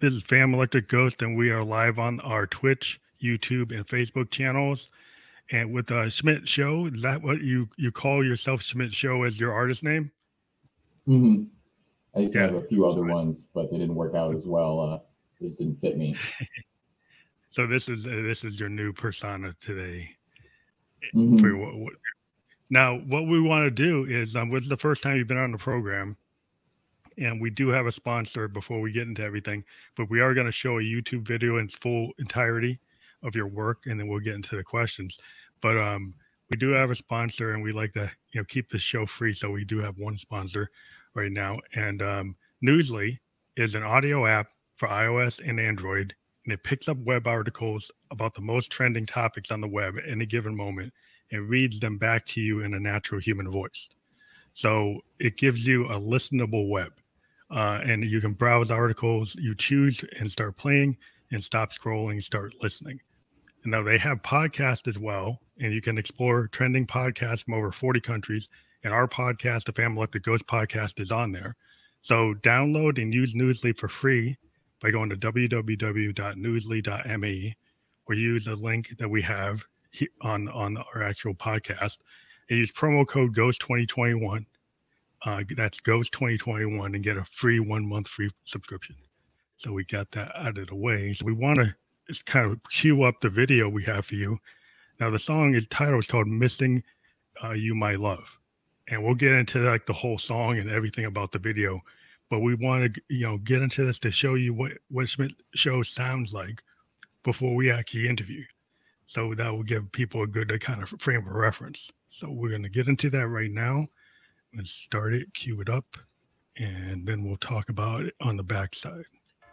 This is Fam Electric Ghost, and we are live on our Twitch, YouTube, and Facebook channels. And with Schmidt Show, is that what you call yourself, Schmidt Show, as your artist name? Mm-hmm. I used to have a few other ones, but they didn't work out as well. Just didn't fit me. So this is your new persona today. Mm-hmm. Now, what we want to do is, this is the first time you've been on the program, and we do have a sponsor before we get into everything, but we are going to show a YouTube video in its full entirety of your work, and then we'll get into the questions. But we do have a sponsor, and we like to keep the show free, so we do have one sponsor right now. And Newsly is an audio app for iOS and Android, and it picks up web articles about the most trending topics on the web at any given moment and reads them back to you in a natural human voice. So it gives you a listenable web, and you can browse articles you choose and start playing, and stop scrolling, start listening. And now they have podcasts as well, and you can explore trending podcasts from over 40 countries. And our podcast, the Fam Electric Ghost podcast, is on there. So download and use Newsly for free by going to www.newsly.me, or use the link that we have on our actual podcast, and use promo code GHOST2021. That's GHOST2021, and get a free 1 month free subscription. So we got that out of the way. So we want to just kind of cue up the video we have for you. Now the song title is called "Missing You, My Love," and we'll get into like the whole song and everything about the video. But we want to get into this to show you what Schmidt Show sounds like before we actually interview. So that will give people a good kind of frame of reference. So we're going to get into that right now. Let's start it, cue it up, and then we'll talk about it on the backside.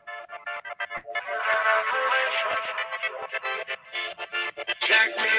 Check me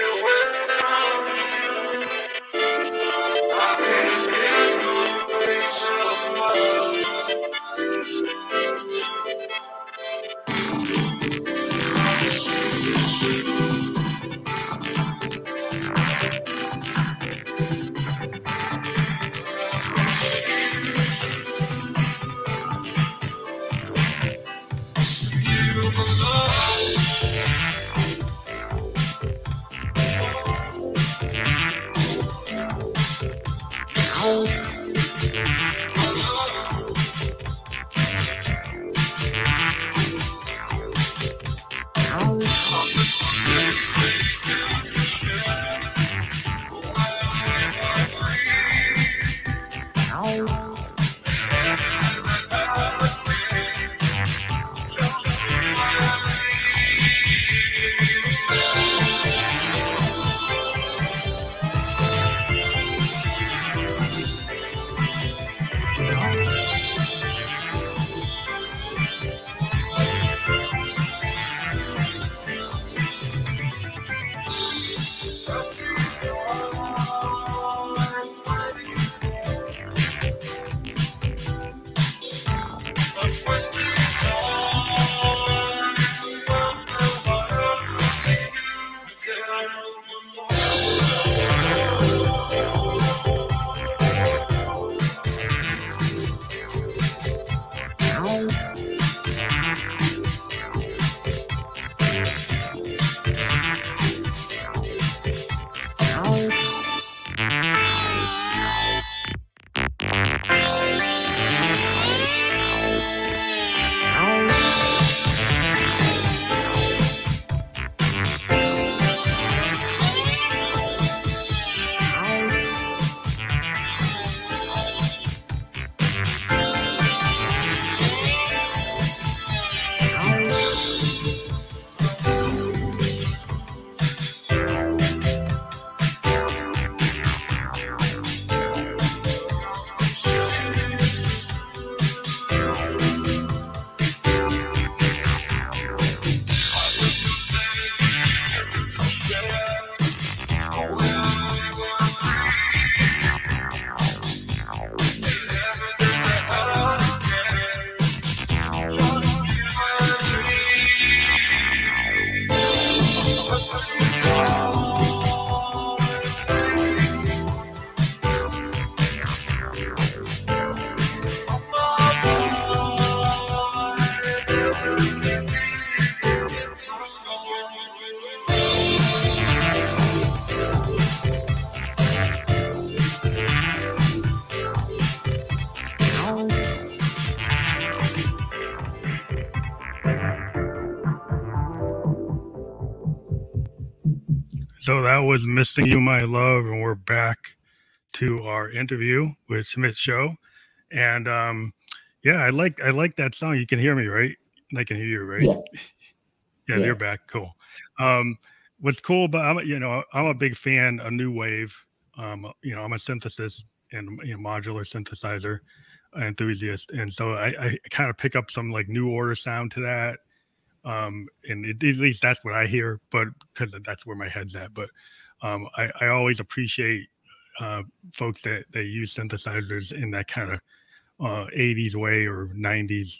So that was Missing You, My Love, and we're back to our interview with Schmidt Show. And yeah, I like that song. You can hear me, right? I can hear you, right? Yeah. Yeah, Yeah. they're back. Cool. What's cool about I'm a big fan of new wave. I'm a synthesis and modular synthesizer enthusiast, and so I kind of pick up some like New Order sound to that. And at least that's what I hear, but because that's where my head's at. But I always appreciate folks that use synthesizers in that kind of 80s way or 90s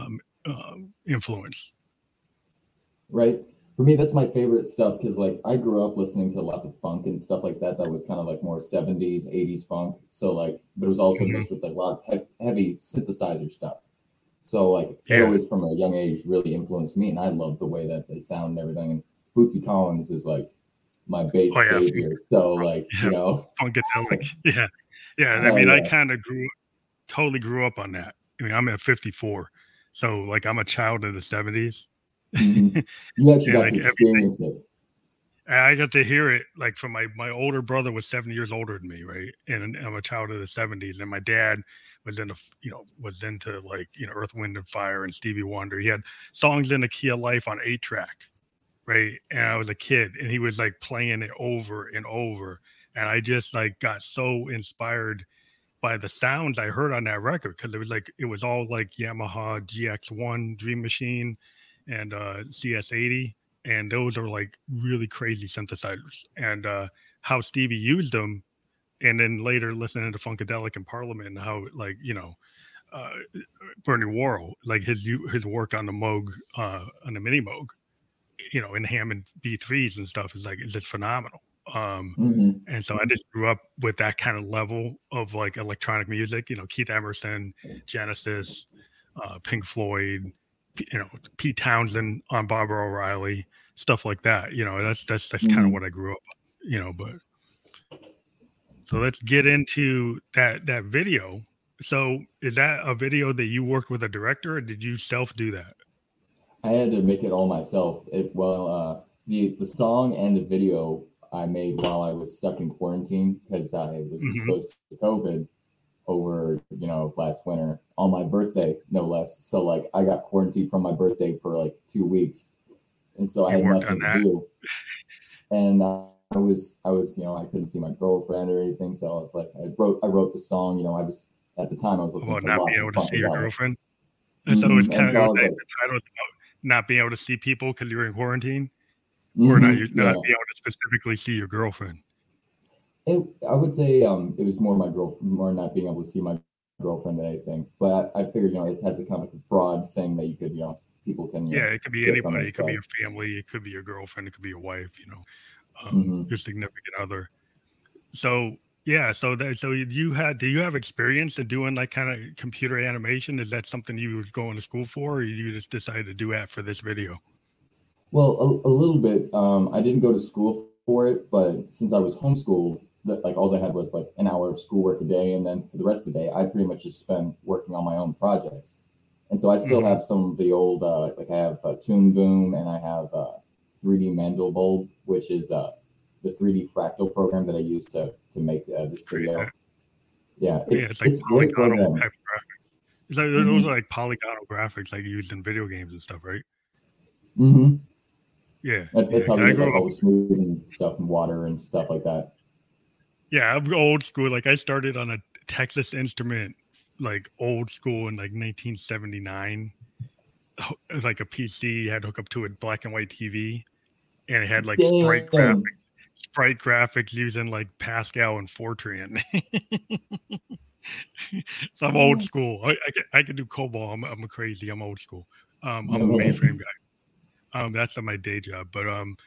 influence. Right. For me, that's my favorite stuff because like I grew up listening to lots of funk and stuff like that. That was kind of like more 70s, 80s funk. So like, but it was also mixed with like a lot of heavy synthesizer stuff. So like it always from a young age really influenced me, and I love the way that they sound and everything. And Bootsy Collins is like my bass savior. So like Funkadelic. Yeah. I mean, I kind of totally grew up on that. I mean, I'm at 54, so like I'm a child of the 70s. Mm-hmm. You actually got to experience it. I got to hear it like from my older brother was 7 years older than me, right? And I'm a child of the 70s, and my dad was into like Earth, Wind and Fire and Stevie Wonder. He had songs in the Key of Life on 8-track, right? And I was a kid, and he was like playing it over and over, and I just like got so inspired by the sounds I heard on that record, because it was all like Yamaha GX1 Dream Machine and CS80, and those are like really crazy synthesizers, and how Stevie used them. And then later listening to Funkadelic and Parliament, and how like Bernie Worrell, like his work on the Moog, on the Mini Moog, in Hammond B3s and stuff is just phenomenal. And so I just grew up with that kind of level of like electronic music, Keith Emerson, Genesis, Pink Floyd, Pete Townsend on Barbara O'Reilly, stuff like that. That's kind of what I grew up, but so let's get into that video. So is that a video that you worked with a director, or did you self do that? I had to make it all myself. The song and the video I made while I was stuck in quarantine because I was exposed to COVID over, last winter on my birthday, no less. So like I got quarantined from my birthday for like 2 weeks. And so I had nothing to do. And I was, I couldn't see my girlfriend or anything. So I was like, I wrote the song, I was, at the time I was listening to not lots being able of to see your Funkadelic. girlfriend. I thought it was kind of the title about not being able to see people because you were in quarantine, or not being able to specifically see your girlfriend. I would say it was more more not being able to see my girlfriend than anything. But I figured, it has a kind of like a broad thing that you could, people can. It could be anybody. It could be your family. It could be your girlfriend. It could be your wife. Your significant other. So do you have experience in doing like kind of computer animation? Is that something you was going to school for, or you just decided to do that for this video? Well, a little bit. I didn't go to school for it, but since I was homeschooled, like all I had was like an hour of schoolwork a day, and then for the rest of the day, I pretty much just spent working on my own projects. And so I still have some of the old, like I have Toon Boom, and I have 3D Mandelbulb, which is the 3D fractal program that I used to make this video. It's like polygonal type graphics. It's like those are like polygonal graphics like used in video games and stuff, right? Yeah, that's how we get like all the smoothing stuff and water and stuff like that. Yeah, I'm old school. Like I started on a Texas Instrument, like old school in like 1979. It was like a PC, had to hook up to a black and white TV, and it had like sprite graphics using like Pascal and Fortran. So I'm old school. I can do COBOL. I'm crazy. I'm old school. I'm a mainframe guy. That's my day job. But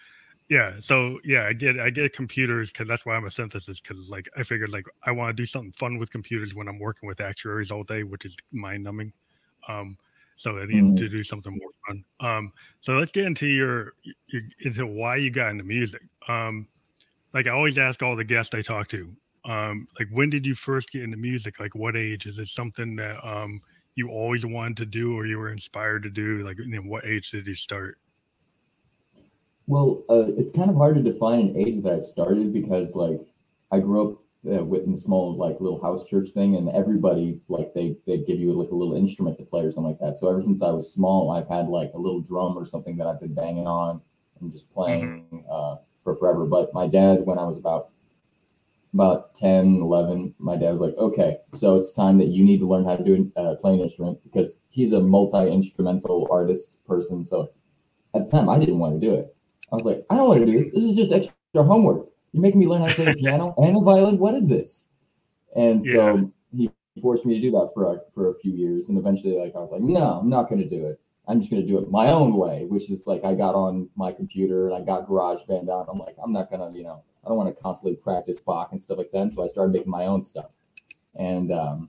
I get computers because that's why I'm a synthesis, because like I figured like I want to do something fun with computers when I'm working with actuaries all day, which is mind numbing. So I need to do something more fun. So let's get into into why you got into music. Like I always ask all the guests I talk to, like when did you first get into music? Like what age? Is it something that you always wanted to do, or you were inspired to do? Like what age did you start? Well, it's kind of hard to define an age that I started because like I grew up with a small like little house church thing, and everybody like they give you like a little instrument to play or something like that. So ever since I was small, I've had like a little drum or something that I've been banging on and just Hmm. playing for forever. But my dad, when I was about 10, 11, my dad was like, okay, so it's time that you need to learn how to play an instrument because he's a multi-instrumental artist person. So at the time, I didn't want to do it. I was like, I don't want to do this. This is just extra homework. You're making me learn how to play the piano and the violin. What is this? And Yeah. so he forced me to do that for a few years. And eventually, like I was like, no, I'm not going to do it. I'm just going to do it my own way, which is like I got on my computer and I got GarageBand out. I'm like, I'm not going to, I don't want to constantly practice Bach and stuff like that. And so I started making my own stuff and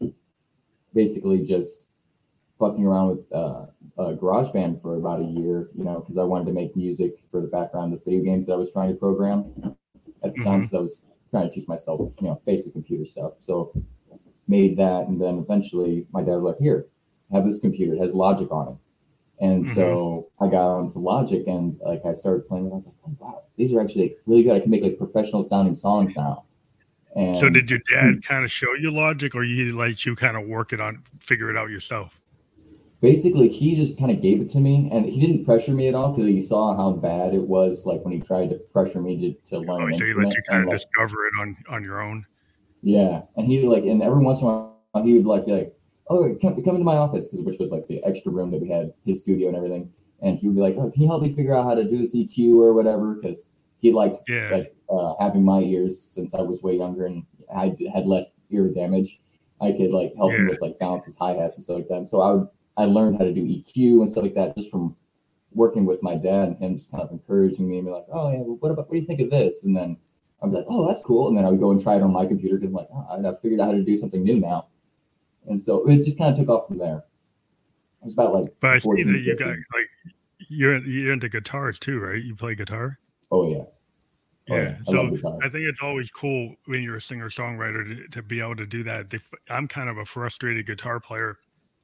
basically just fucking around with GarageBand for about a year, because I wanted to make music for the background of video games that I was trying to program at the time Hmm. because I was trying to teach myself, basic computer stuff. So made that, and then eventually my dad was like, "Here, have this computer. It has Logic on it." And Hmm. so I got onto Logic, and like I started playing it. I was like, "Oh wow, these are actually really good. I can make like professional sounding songs now." So And did your dad kind of show you Logic, or you let you kind of work it on, figure it out yourself? basically he just kind of gave it to me, and he didn't pressure me at all because he saw how bad it was like when he tried to pressure me to learn Oh, an so he let instrument. you kind And of like, discover it on your own. yeah, and he like, and every once in a while he would like be like, "Oh, come into my office," which was like the extra room that we had, his studio and everything. And he would be like, "Oh, can you help me figure out how to do this EQ or whatever?" Because he liked Yeah. like having my ears since I was way younger and I had less ear damage. I could like help him Yeah. with like balances, hi hats, and stuff like that. And so I learned how to do EQ and stuff like that just from working with my dad and him just kind of encouraging me and be like, "Oh yeah, well, what do you think of this?" And then I'd be like, "Oh, that's cool." And then I would go and try it on my computer because I'm like, oh, I figured out how to do something new now. And so it just kind of took off from there. It was about like But I see that 14, you got 15. like you're into guitars too, right? You play guitar? Oh yeah. Oh Yeah. yeah. I love So guitar. I think it's always cool when you're a singer songwriter to be able to do that. I'm kind of a frustrated guitar player,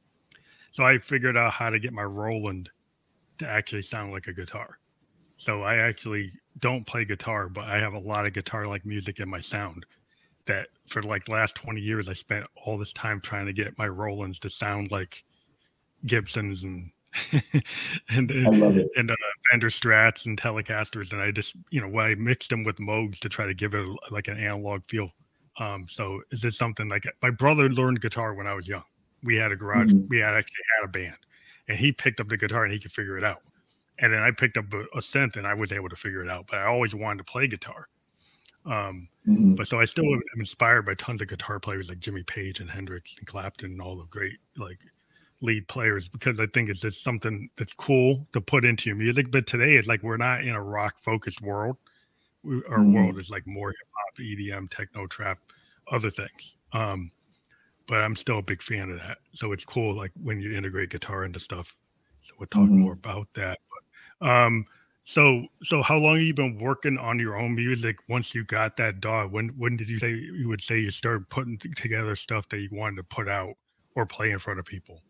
so I figured out how to get my Roland to actually sound like a guitar. So I actually don't play guitar, but I have a lot of guitar like music in my sound. That for like the last 20 years, I spent all this time trying to get my Rolands to sound like Gibsons and and I love it. and Fender Strats and Telecasters, and I just when I mixed them with Moogs to try to give it like an analog feel. So is this something like my brother learned guitar when I was young? We had a garage. Mm-hmm. We had actually had a band, and he picked up the guitar and he could figure it out. And then I picked up a synth and I was able to figure it out. But I always wanted to play guitar. Um, Mm-hmm. but so I still am inspired by tons of guitar players like Jimmy Page and Hendrix and Clapton and all the great like lead players because I think it's just something that's cool to put into your music. But today it's like we're not in a rock focused world. Our Mm-hmm. world is like more hip hop, EDM, techno, trap, other things. But I'm still a big fan of that. So it's cool like when you integrate guitar into stuff. So we'll talk more Mm-hmm. about that. Um, so how long have you been working on your own music once you got that dog? When did you say you would say you started putting together stuff that you wanted to put out or play in front of people?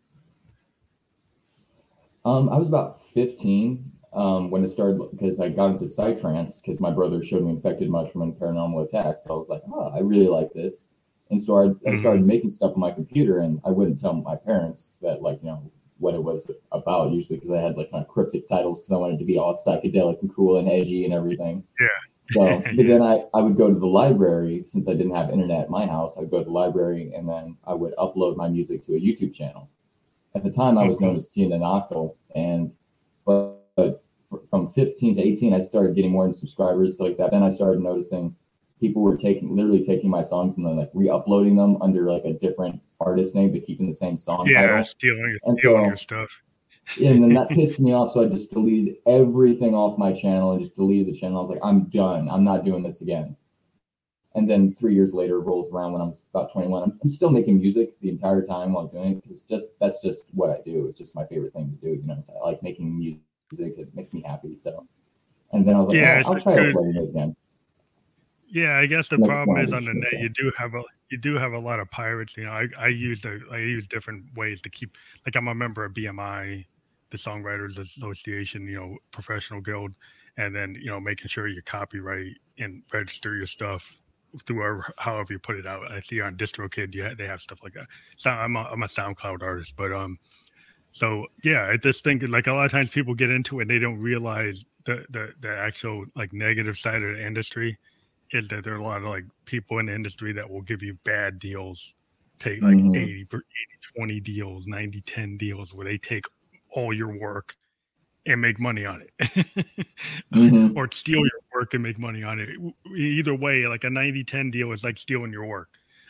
I was about 15 when it started because I got into psytrance because my brother showed me Infected Mushroom and Paranormal Attack. So I was like, oh, I really like this. And so I Hmm. started making stuff on my computer, and I wouldn't tell my parents that, like, what it was about, usually because I had like kind of cryptic titles because I wanted to be all psychedelic and cool and edgy and everything. Yeah. So, but Yeah. then I would go to the library since I didn't have internet at my house. I'd go to the library and then I would upload my music to a YouTube channel. At the time, I Oh, was known cool. as Tia Nanako, and but from 15 to 18, I started getting more into subscribers, stuff like that. Then I started noticing people were literally taking my songs and then like re-uploading them under like a different artist name, but keeping the same song Yeah, title. And stealing your so, stuff. yeah, and then that pissed me off. So I just deleted everything off my channel and just deleted the channel. I was like, I'm done. I'm not doing this again. And then 3 years later rolls around when I'm about 21. I'm still making music the entire time while doing it because that's just what I do. It's just my favorite thing to do. I like making music. It makes me happy. So, and then I was like, Yeah, oh, it's I'll a try good. uploading it again. Yeah, I guess the And that's problem when I is on reached the it. net So. you do have a lot of pirates. I use different ways to keep like I'm a member of BMI, the Songwriters Association, professional guild, and then making sure you copyright and register your stuff through however you put it out. I see on DistroKid they have stuff like that. So I'm a SoundCloud artist, but so yeah, I just think like a lot of times people get into it and they don't realize the actual like negative side of the industry is that there are a lot of like people in the industry that will give you bad deals, take like 80-20 deals, 90-10 deals where they take all your work and make money on it. Or steal your work and make money on it. Either way, like a 90-10 deal is like stealing your work.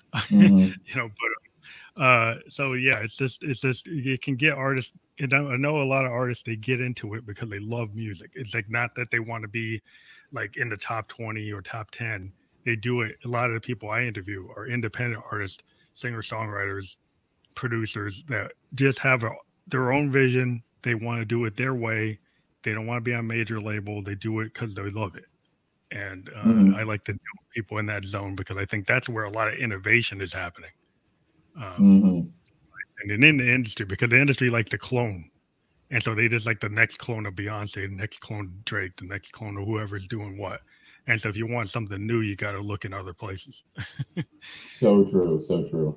So yeah, it's just you can get artists. And I know a lot of artists, they get into it because they love music. It's like not that they want to be like in the top 20 or top 10. They do it. A lot of the people I interview are independent artists, singer-songwriters, producers that just have their own vision. They want to do it their way. They don't want to be on a major label. They do it because they love it. And I like to know people in that zone because I think that's where a lot of innovation is happening. And then in the industry, because the industry likes to clone. And so they just like the next clone of Beyonce, the next clone of Drake, the next clone of whoever's doing what. And so if you want something new, you got to look in other places. So true. So true.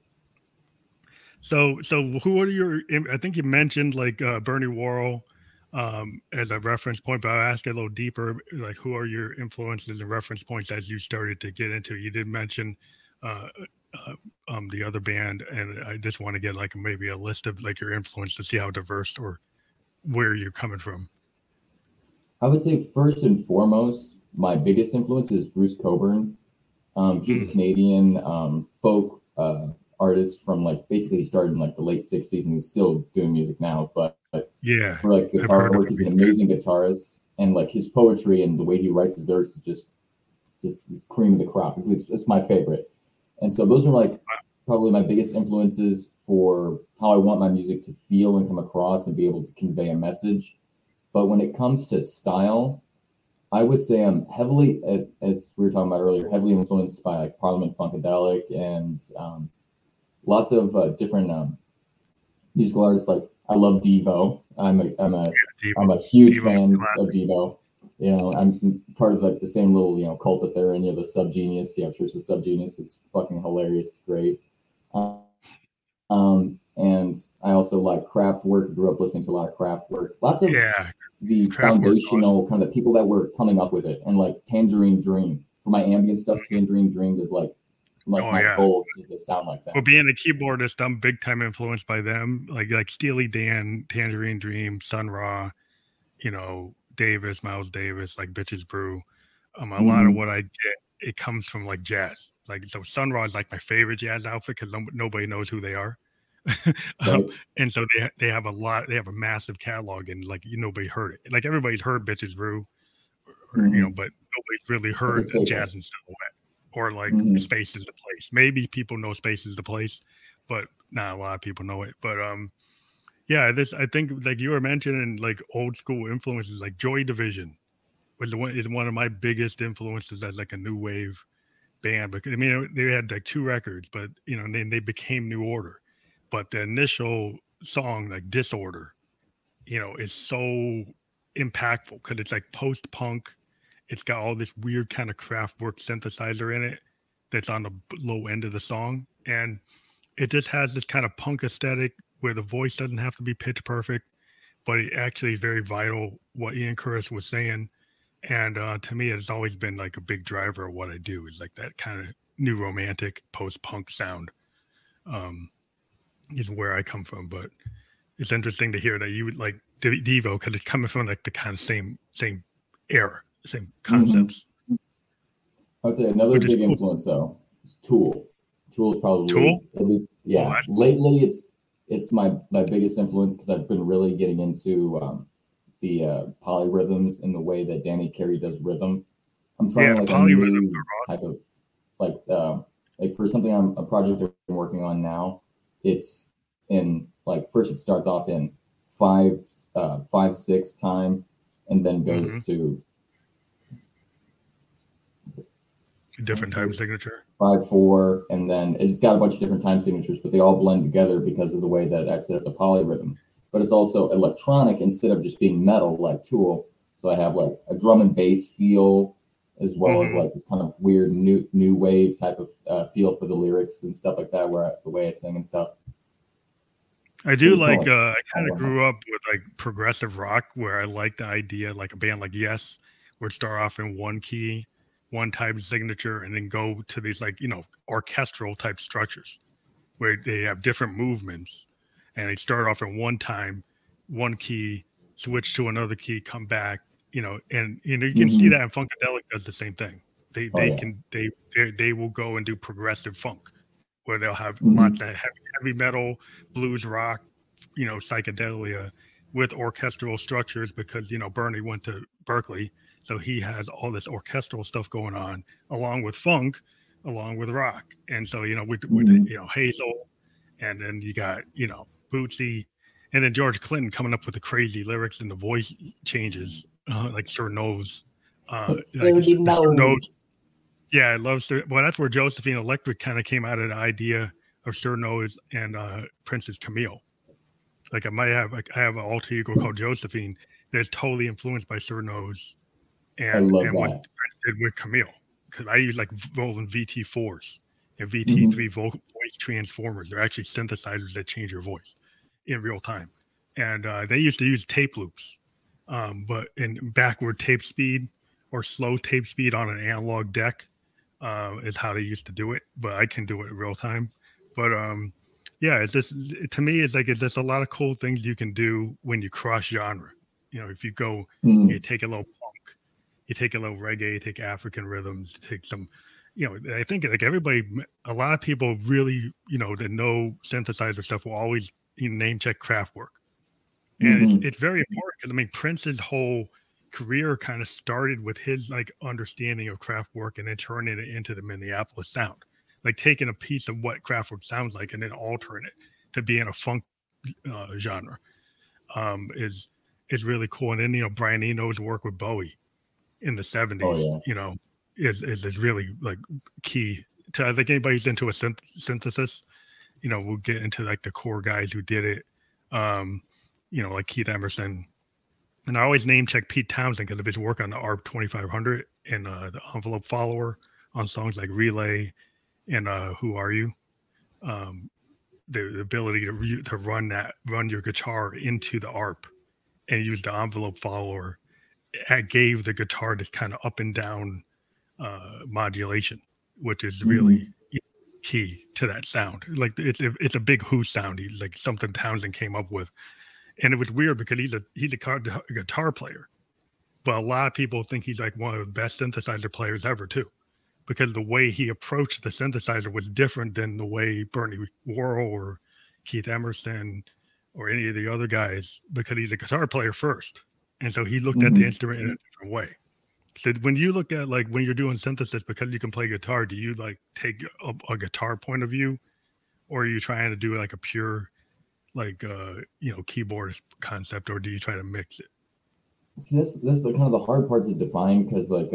So who are your, I think you mentioned like Bernie Worrell as a reference point, but I'll ask a little deeper, like who are your influences and reference points as you started to get into? You did mention the other band, and I just want to get like maybe a list of like your influence to see how diverse or where you're coming from. I would say first and foremost, my biggest influence is Bruce Cockburn. He's a Canadian folk artist from like basically he started in like the late 60s and he's still doing music now. But yeah, for like guitar work, he's an amazing guitarist, and like his poetry and the way he writes his verses is just cream of the crop. It's my favorite. And so those are like probably my biggest influences for how I want my music to feel and come across and be able to convey a message. But when it comes to style, I would say I'm heavily, as we were talking about earlier, heavily influenced by like Parliament Funkadelic and lots of different musical artists. Like I love Devo. I'm a huge fan of Devo. You know, I'm part of like the same little cult that they're in. The Subgenius. Church of Subgenius. It's fucking hilarious. It's great. And I also like Kraftwerk. Grew up listening to a lot of Kraftwerk. Lots of the foundational kind of the people that were coming up with it, and like Tangerine Dream for my ambient stuff. Tangerine Dream is like my goal to sound like that. Well, being a keyboardist, I'm big time influenced by them. Like Steely Dan, Tangerine Dream, Sun Ra, Davis, Miles Davis, like Bitches Brew. A lot of what I get, it comes from like jazz. Like so, Sun Ra is like my favorite jazz outfit because nobody knows who they are. And so they have a massive catalog, and like nobody heard it. Like everybody's heard Bitches Brew, but nobody's really heard Jazz and Silhouette or like Space is the Place. Maybe people know Space is the Place, but not a lot of people know it. But I think like you were mentioning, like old school influences, like Joy Division is one of my biggest influences as like a new wave band. Because I mean, they had like 2 records, but then they became New Order. But the initial song, like Disorder, is so impactful because it's like post-punk. It's got all this weird kind of Kraftwerk synthesizer in it that's on the low end of the song. And it just has this kind of punk aesthetic where the voice doesn't have to be pitch perfect, but it actually is very vital, what Ian Curtis was saying. And to me, it's always been like a big driver of what I do, is like that kind of new romantic post-punk sound. Is where I come from, but it's interesting to hear that you would like Devo because it's coming from like the kind of same era, same concepts. I would say another big influence though is Tool. Tool is probably at least lately it's my biggest influence because I've been really getting into the polyrhythms and the way that Danny Carey does rhythm. I'm trying like a new type of like for something a project I'm working on now. It's in like first it starts off in 5/6 time and then goes to different time signature 5/4, and then it's got a bunch of different time signatures, but they all blend together because of the way that I set up the polyrhythm. But it's also electronic instead of just being metal like Tool. So I have like a drum and bass feel, as well as like this kind of weird new wave type of feel for the lyrics and stuff like that, the way I sing and stuff. I do like I kind of grew up with like progressive rock, where I like the idea, like a band like Yes would start off in one key, one type of signature, and then go to these like, you know, orchestral type structures where they have different movements, and they start off in one time, one key, switch to another key, come back, you know, and you know, you can see that, and Funkadelic does the same thing. They will go and do progressive funk, where they'll have lots of heavy metal, blues rock, you know, psychedelia with orchestral structures, because, you know, Bernie went to Berkeley, so he has all this orchestral stuff going on along with funk, along with rock. And so, you know, with you know, Hazel, and then you got, you know, Bootsy, and then George Clinton coming up with the crazy lyrics and the voice changes, like Sir Nose. Nose. Yeah, I love Sir. Well, that's where Josephine Electric kind of came out of the idea of Sir Nose and Princess Camille. Like I have an alter ego called Josephine that's totally influenced by Sir Nose and what Prince did with Camille. Because I use like Roland VT4s and VT3 voice transformers. They're actually synthesizers that change your voice in real time. And they used to use tape loops, but in backward tape speed or slow tape speed on an analog deck is how they used to do it. But I can do it in real time. But yeah, it's just, to me, it's like, it's just a lot of cool things you can do when you cross genre. You know, if you go, you take a little punk, you take a little reggae, you take African rhythms, you take some, you know, I think like everybody, a lot of people really, you know, that know synthesizer stuff will always, you know, name check Kraftwerk. And it's very important, because I mean, Prince's whole career kind of started with his like understanding of Kraftwerk and then turning it into the Minneapolis sound. Like taking a piece of what Kraftwerk sounds like and then altering it to be in a funk genre is really cool. And then, you know, Brian Eno's work with Bowie in the 70s, you know, is really like key to, I think anybody who's into a synthesis, you know, we'll get into like the core guys who did it, you know, like Keith Emerson. And I always name check Pete Townsend because of his work on the ARP 2500 and the Envelope Follower on songs like Relay and Who Are You? The ability to run your guitar into the ARP and use the Envelope Follower, it gave the guitar this kind of up and down modulation, which is really key to that sound. Like it's a big Who sound. He's like something Townsend came up with, and it was weird because he's a guitar player, but a lot of people think he's like one of the best synthesizer players ever too, because the way he approached the synthesizer was different than the way Bernie Worrell or Keith Emerson or any of the other guys, because he's a guitar player first. And so he looked at the instrument in a different way. So when you look at like when you're doing synthesis, because you can play guitar, do you like take a guitar point of view, or are you trying to do like a pure like you know, keyboard concept, or do you try to mix it? This is the kind of the hard part to define, because like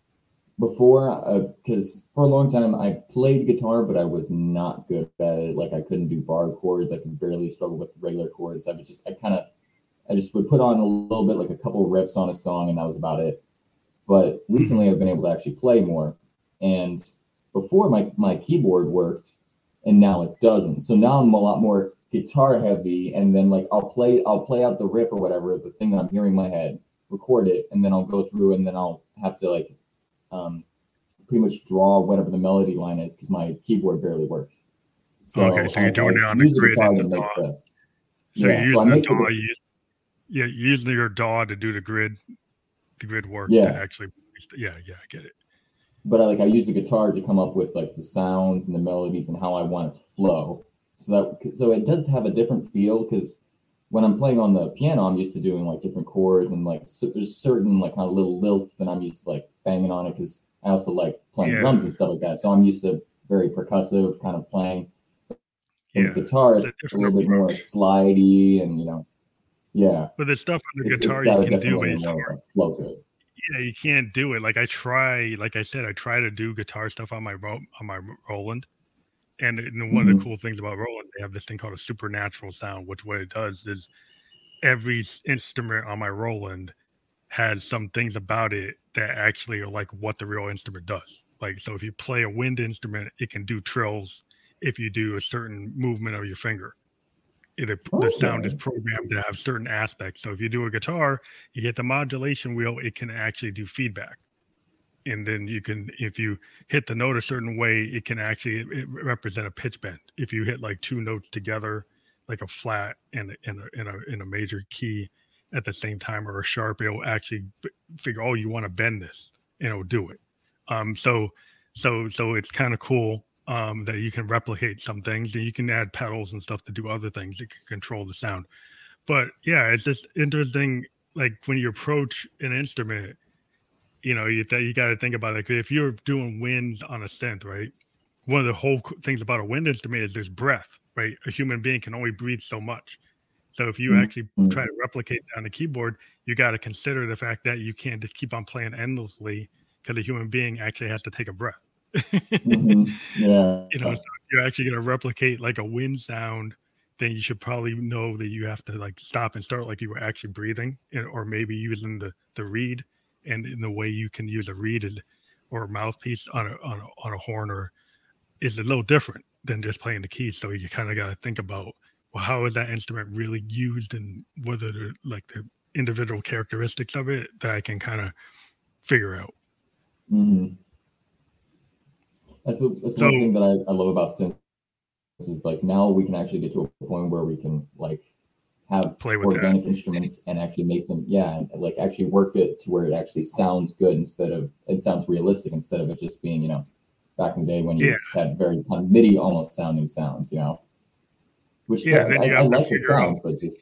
before, because for a long time I played guitar, but I was not good at it. Like I couldn't do bar chords. I could barely struggle with regular chords. I just would put on a little bit, like a couple of riffs on a song, and that was about it. But recently I've been able to actually play more. And before my keyboard worked, and now it doesn't. So now I'm a lot more guitar heavy, and then like I'll play out the riff or whatever, the thing that I'm hearing in my head, record it, and then I'll go through, and then I'll have to like pretty much draw whatever the melody line is, because my keyboard barely works. So okay, so you're doing it on the grid and the DAW. So you're using the DAW, you're using your DAW to do the grid work. Yeah. To actually, I get it. But I use the guitar to come up with like the sounds and the melodies and how I want it to flow. So it does have a different feel, because when I'm playing on the piano, I'm used to doing like different chords, and like there's certain like kind of little lilts that I'm used to like banging on it, because I also like playing drums and stuff like that. So I'm used to very percussive kind of playing. And the guitar is a little bit more slidey, and you know, But the stuff on the guitar you can do, but it's hard. Flow to it. Yeah, you can't do it. Like I try to do guitar stuff on my Roland. And one of the cool things about Roland, they have this thing called a supernatural sound, which what it does is every instrument on my Roland has some things about it that actually are like what the real instrument does. Like, so if you play a wind instrument, it can do trills if you do a certain movement of your finger. The sound is Okay. programmed to have certain aspects. So if you do a guitar, you hit the modulation wheel, it can actually do feedback. And then you can, if you hit the note a certain way, it can actually represent a pitch bend. If you hit like two notes together, like a flat and in a major key at the same time, or a sharp, it'll actually figure, oh, you want to bend this, and it'll do it. So it's kind of cool that you can replicate some things, and you can add pedals and stuff to do other things that can control the sound. But yeah, it's just interesting. Like when you approach an instrument, you know, you got to think about it. If you're doing winds on a synth, right? One of the whole things about a wind instrument is there's breath, right? A human being can only breathe so much. So if you actually try to replicate that on the keyboard, you got to consider the fact that you can't just keep on playing endlessly, because a human being actually has to take a breath. Yeah. You know, so if you're actually going to replicate like a wind sound, then you should probably know that you have to like stop and start like you were actually breathing, or maybe using the reed. And in the way you can use a reed or a mouthpiece on a horn, or is a little different than just playing the keys. So you kind of got to think about, well, how is that instrument really used, and whether the like the individual characteristics of it that I can kind of figure out. Mm-hmm. That's the one thing that I love about synth. This is like now we can actually get to a point where we can like have play with organic instruments and actually make them, and like actually work it to where it actually sounds good, instead of it sounds realistic, instead of it just being, you know, back in the day when you just had very kind of MIDI almost sounding sounds, you know. Which I like the sounds, but just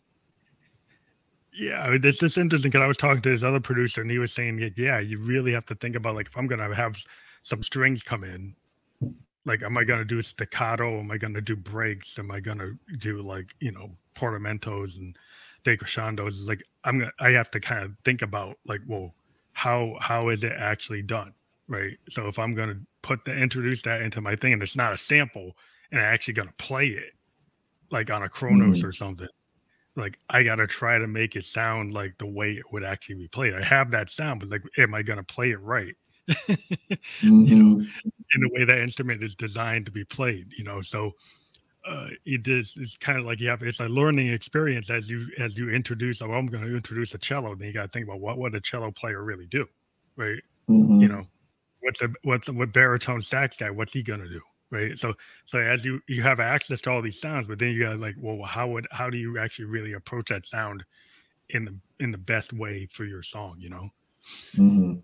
it's just interesting because I was talking to this other producer and he was saying, yeah, you really have to think about, like, if I'm gonna have some strings come in, like, am I going to do staccato? Am I going to do breaks? Am I going to do, like, you know, portamentos and decrescendos? Like, I have to kind of think about, like, well, how is it actually done? Right. So if I'm going to introduce that into my thing, and it's not a sample, and I'm actually going to play it like on a Kronos or something, like, I got to try to make it sound like the way it would actually be played. I have that sound, but like, am I going to play it right? You know, in the way that instrument is designed to be played, you know. So it's kind of like it's a learning experience as you introduce. Oh, I'm going to introduce a cello, then you got to think about what a cello player really do, right? You know, what baritone sax guy, what's he going to do, right? So as you have access to all these sounds, but then you got to, like, well, how do you actually really approach that sound in the best way for your song, you know?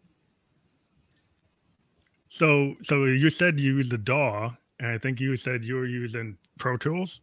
So you said you use the DAW, and I think you said you were using Pro Tools?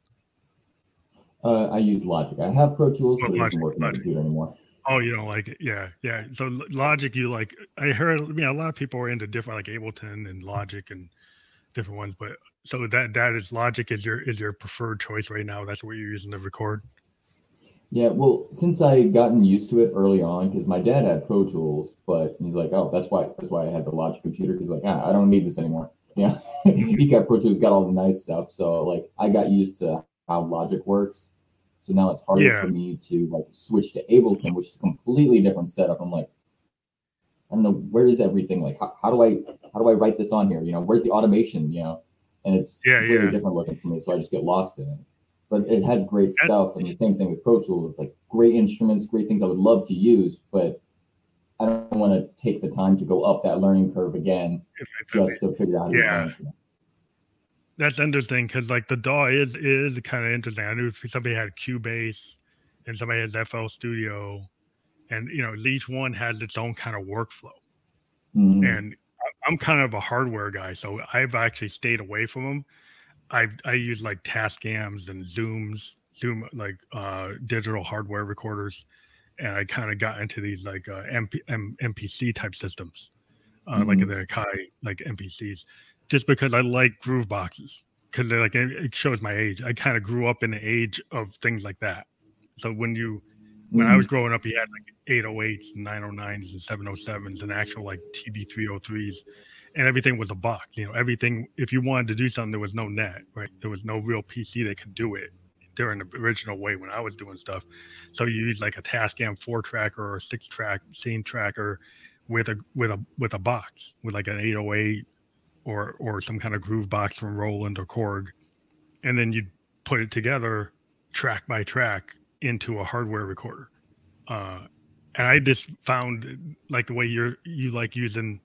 I use Logic. I have Pro Tools, but it doesn't work on my computer anymore. Oh, you don't like it? Yeah. So Logic, you like? I heard, a lot of people are into different, like Ableton and Logic and different ones, but so that is Logic is your preferred choice right now. That's what you're using to record. Yeah, well, since I had gotten used to it early on, because my dad had Pro Tools, but he's like, oh, that's why I had the Logic computer, because like, I don't need this anymore. Yeah, he got Pro Tools, got all the nice stuff. So like, I got used to how Logic works. So now it's harder for me to like switch to Ableton, which is a completely different setup. I'm like, I don't know, where is everything? Like, how do I write this on here? You know, where's the automation? You know, and it's completely different looking for me. So I just get lost in it. But it has great stuff, and the same thing with Pro Tools. It's like great instruments, great things I would love to use, but I don't want to take the time to go up that learning curve again just to figure out how to use my instrument. That's interesting, because like the DAW is kind of interesting. I knew somebody had Cubase and somebody has FL Studio, and you know, each one has its own kind of workflow. And I'm kind of a hardware guy, so I've actually stayed away from them. I use like Tascams and Zoom like digital hardware recorders, and I kind of got into these like MPC type systems, like the Akai like MPCs, just because I like groove boxes, because they're like, it shows my age. I kind of grew up in the age of things like that. So when I was growing up, you had like 808s and 909s and 707s and actual like TB303s. And everything was a box, you know, everything. If you wanted to do something, there was no net, right? There was no real PC that could do it during the original way when I was doing stuff. So you use like a Tascam 4-tracker or a 6-track scene tracker with a box with like an 808 or some kind of groove box from Roland or Korg, and then you put it together track by track into a hardware recorder. And I just found like the way you like using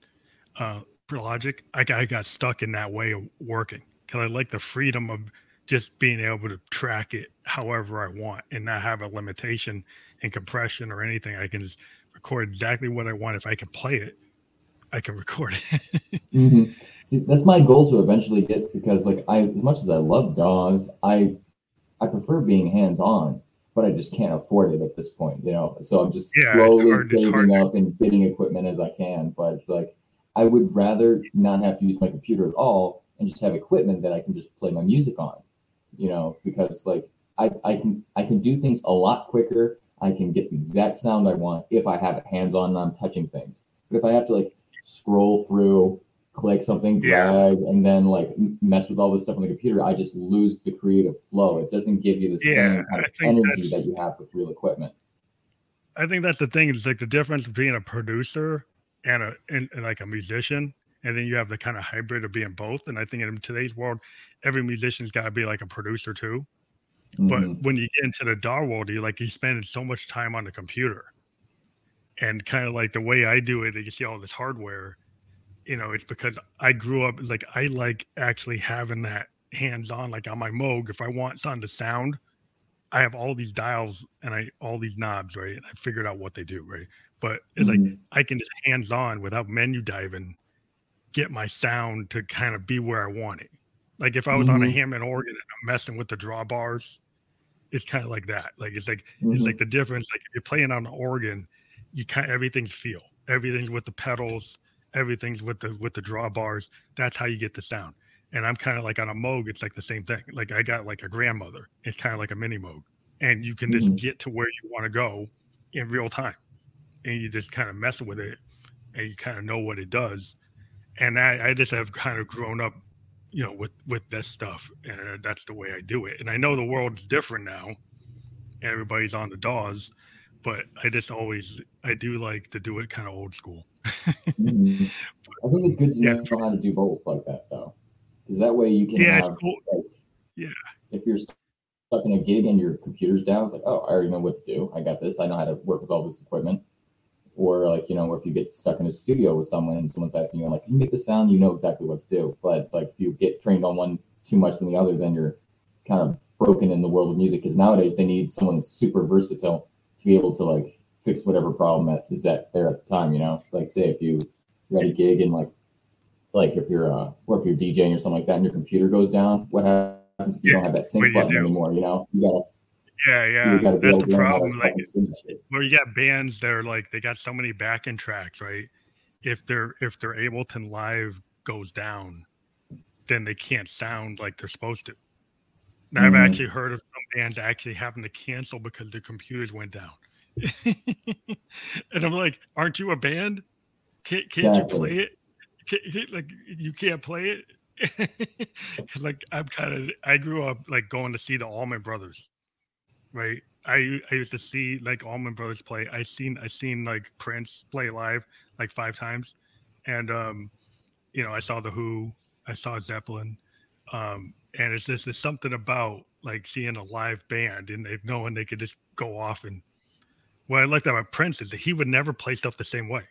Logic, I got stuck in that way of working because I like the freedom of just being able to track it however I want and not have a limitation in compression or anything. I can just record exactly what I want. If I can play it, I can record it. Mm-hmm. See, that's my goal to eventually get, because like as much as I love DAWs, I prefer being hands-on, but I just can't afford it at this point, you know. So I'm just slowly saving up and getting equipment as I can. But it's like I would rather not have to use my computer at all and just have equipment that I can just play my music on, you know, because like I can do things a lot quicker. I can get the exact sound I want if I have it hands-on and I'm touching things. But if I have to like scroll through, click something, drag, and then like mess with all this stuff on the computer, I just lose the creative flow. It doesn't give you the same kind of energy that you have with real equipment. I think that's the thing. It's like the difference between a producer and like a musician, and then you have the kind of hybrid of being both. And I think in today's world, every musician's got to be like a producer too. Mm-hmm. But when you get into the DAW world, you spend so much time on the computer, and kind of like the way I do it, you see all this hardware. You know, it's because I grew up like I like actually having that hands-on, like on my Moog. If I want something to sound, I have all these dials and all these knobs, right? And I figured out what they do, right? But it's like I can just hands-on without menu diving, get my sound to kind of be where I want it. Like if I was on a Hammond organ and I'm messing with the drawbars, it's kind of like that. Like it's like the difference. Like if you're playing on an organ, you kind of everything's feel, everything's with the pedals. Everything's with the drawbars. That's how you get the sound. And I'm kind of like on a Moog, it's like the same thing. Like I got like a grandmother. It's kind of like a mini Moog. And you can just get to where you want to go in real time. And you just kind of mess with it and you kind of know what it does. And I just have kind of grown up, you know, with this stuff. And that's the way I do it. And I know the world is different now. And everybody's on the DAWs. But I do like to do it kind of old school. I think it's good to know how to do both like that, though, because that way you can have. Cool. Like, if you're stuck in a gig and your computer's down, it's like, oh, I already know what to do. I got this. I know how to work with all this equipment. Or like, you know, if you get stuck in a studio with someone and someone's asking you, like, can you make this sound? You know exactly what to do. But like, if you get trained on one too much than the other, then you're kind of broken in the world of music. Because nowadays they need someone that's super versatile to be able to like fix whatever problem that is there at the time, you know. Like say if you're at a gig and like if you're or if you're DJing or something like that and your computer goes down, what happens if you don't have that sync button anymore, you know? You gotta that's the problem. Like where you got bands that are like they got so many backing tracks, right? If they're able to live goes down, then they can't sound like they're supposed to. And I've actually heard of some bands actually having to cancel because their computers went down. And I'm like, aren't you a band? Can't you play it? Like you can't play it. Like I grew up like going to see the Allman Brothers, right? I used to see like Allman Brothers play. I seen like Prince play live like 5 times, and you know, I saw the Who, I saw Zeppelin, and it's just there's something about like seeing a live band and knowing they could just go off. And what I liked about Prince is that he would never play stuff the same way.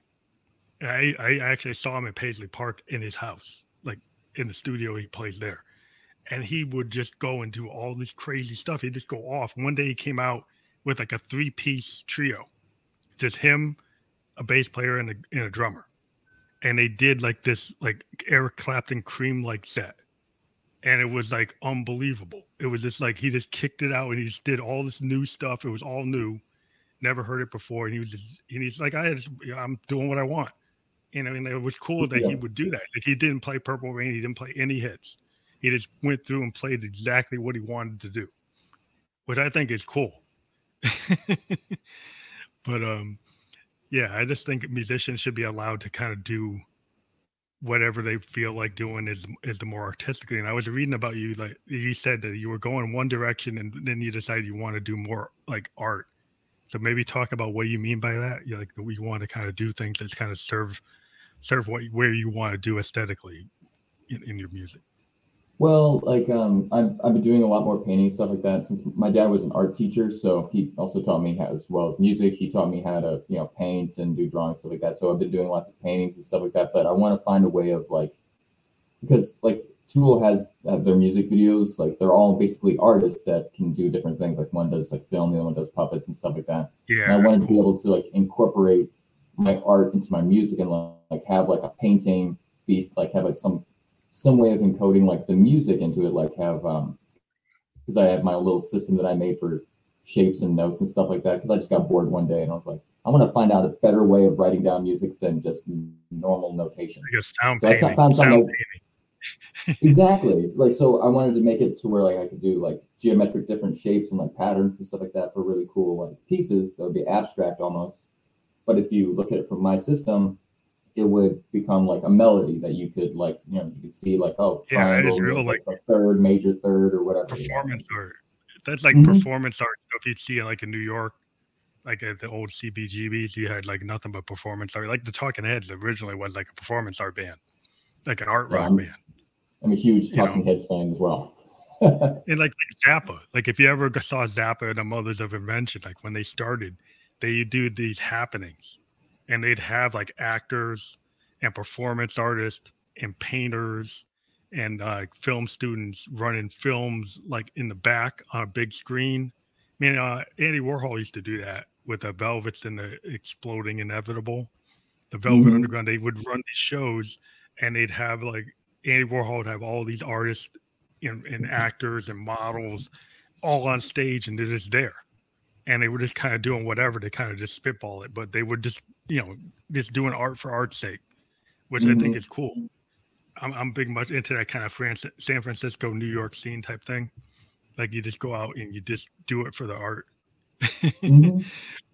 I actually saw him at Paisley Park in his house, like in the studio he plays there. And he would just go and do all this crazy stuff. He'd just go off. One day he came out with like a 3-piece trio, just him, a bass player, and a drummer. And they did like this like Eric Clapton Cream-like set. And it was like unbelievable. It was just like he just kicked it out and he just did all this new stuff. It was all new. Never heard it before. And he's like, I'm doing what I want. And I mean, it was cool that he would do that. Like he didn't play Purple Rain. He didn't play any hits. He just went through and played exactly what he wanted to do, which I think is cool. But yeah, I just think musicians should be allowed to kind of do whatever they feel like doing is the more artistically. And I was reading about you, like you said that you were going one direction and then you decided you want to do more like art. So maybe talk about what you mean by that. You like you want to kind of do things that kind of serve where you want to do aesthetically in your music. Well, like I've been doing a lot more painting stuff like that since my dad was an art teacher, so he also taught me how, as well as music. He taught me how to paint and do drawing stuff like that. So I've been doing lots of paintings and stuff like that. But I want to find a way of like, because like Tool has their music videos, like they're all basically artists that can do different things. Like one does like film, the other one does puppets and stuff like that. Yeah, and I wanted to be able to like incorporate my art into my music and like have like a painting piece, like have like some way of encoding like the music into it, like have because I have my little system that I made for shapes and notes and stuff like that, because I just got bored one day and I was like, I want to find out a better way of writing down music than just normal notation. Like a sound So painting. I found something Sound like, painting. exactly, like, so I wanted to make it to where like I could do like geometric different shapes and like patterns and stuff like that for really cool like pieces that would be abstract almost. But if you look at it from my system, it would become like a melody that you could like, you could see like, oh, Yeah, that triangle is real is like like a third, major third, or whatever. performance art. That's like Mhm. performance art stuff you'd see like in New York, like at the old CBGBs. You had like nothing but performance art. Like the Talking Heads originally was like a performance art band, like an art Yeah, rock band. I'm a huge You know? Talking Heads fan as well. And like Zappa, like if you ever saw Zappa and the Mothers of Invention, like when they started, they do these happenings, and they'd have like actors and performance artists and painters and film students running films like in the back on a big screen. I mean, Andy Warhol used to do that with the Velvets and the Exploding Inevitable. The Velvet Mhm. Underground, they would run these shows, and they'd have like Andy Warhol would have all these artists and actors and models all on stage, and they're just there. And they were just kind of doing whatever to kind of just spitball it, but they would just, just doing art for art's sake, which I think is cool. I'm big much into that kind of San Francisco, New York scene type thing. Like you just go out and you just do it for the art. Mhm.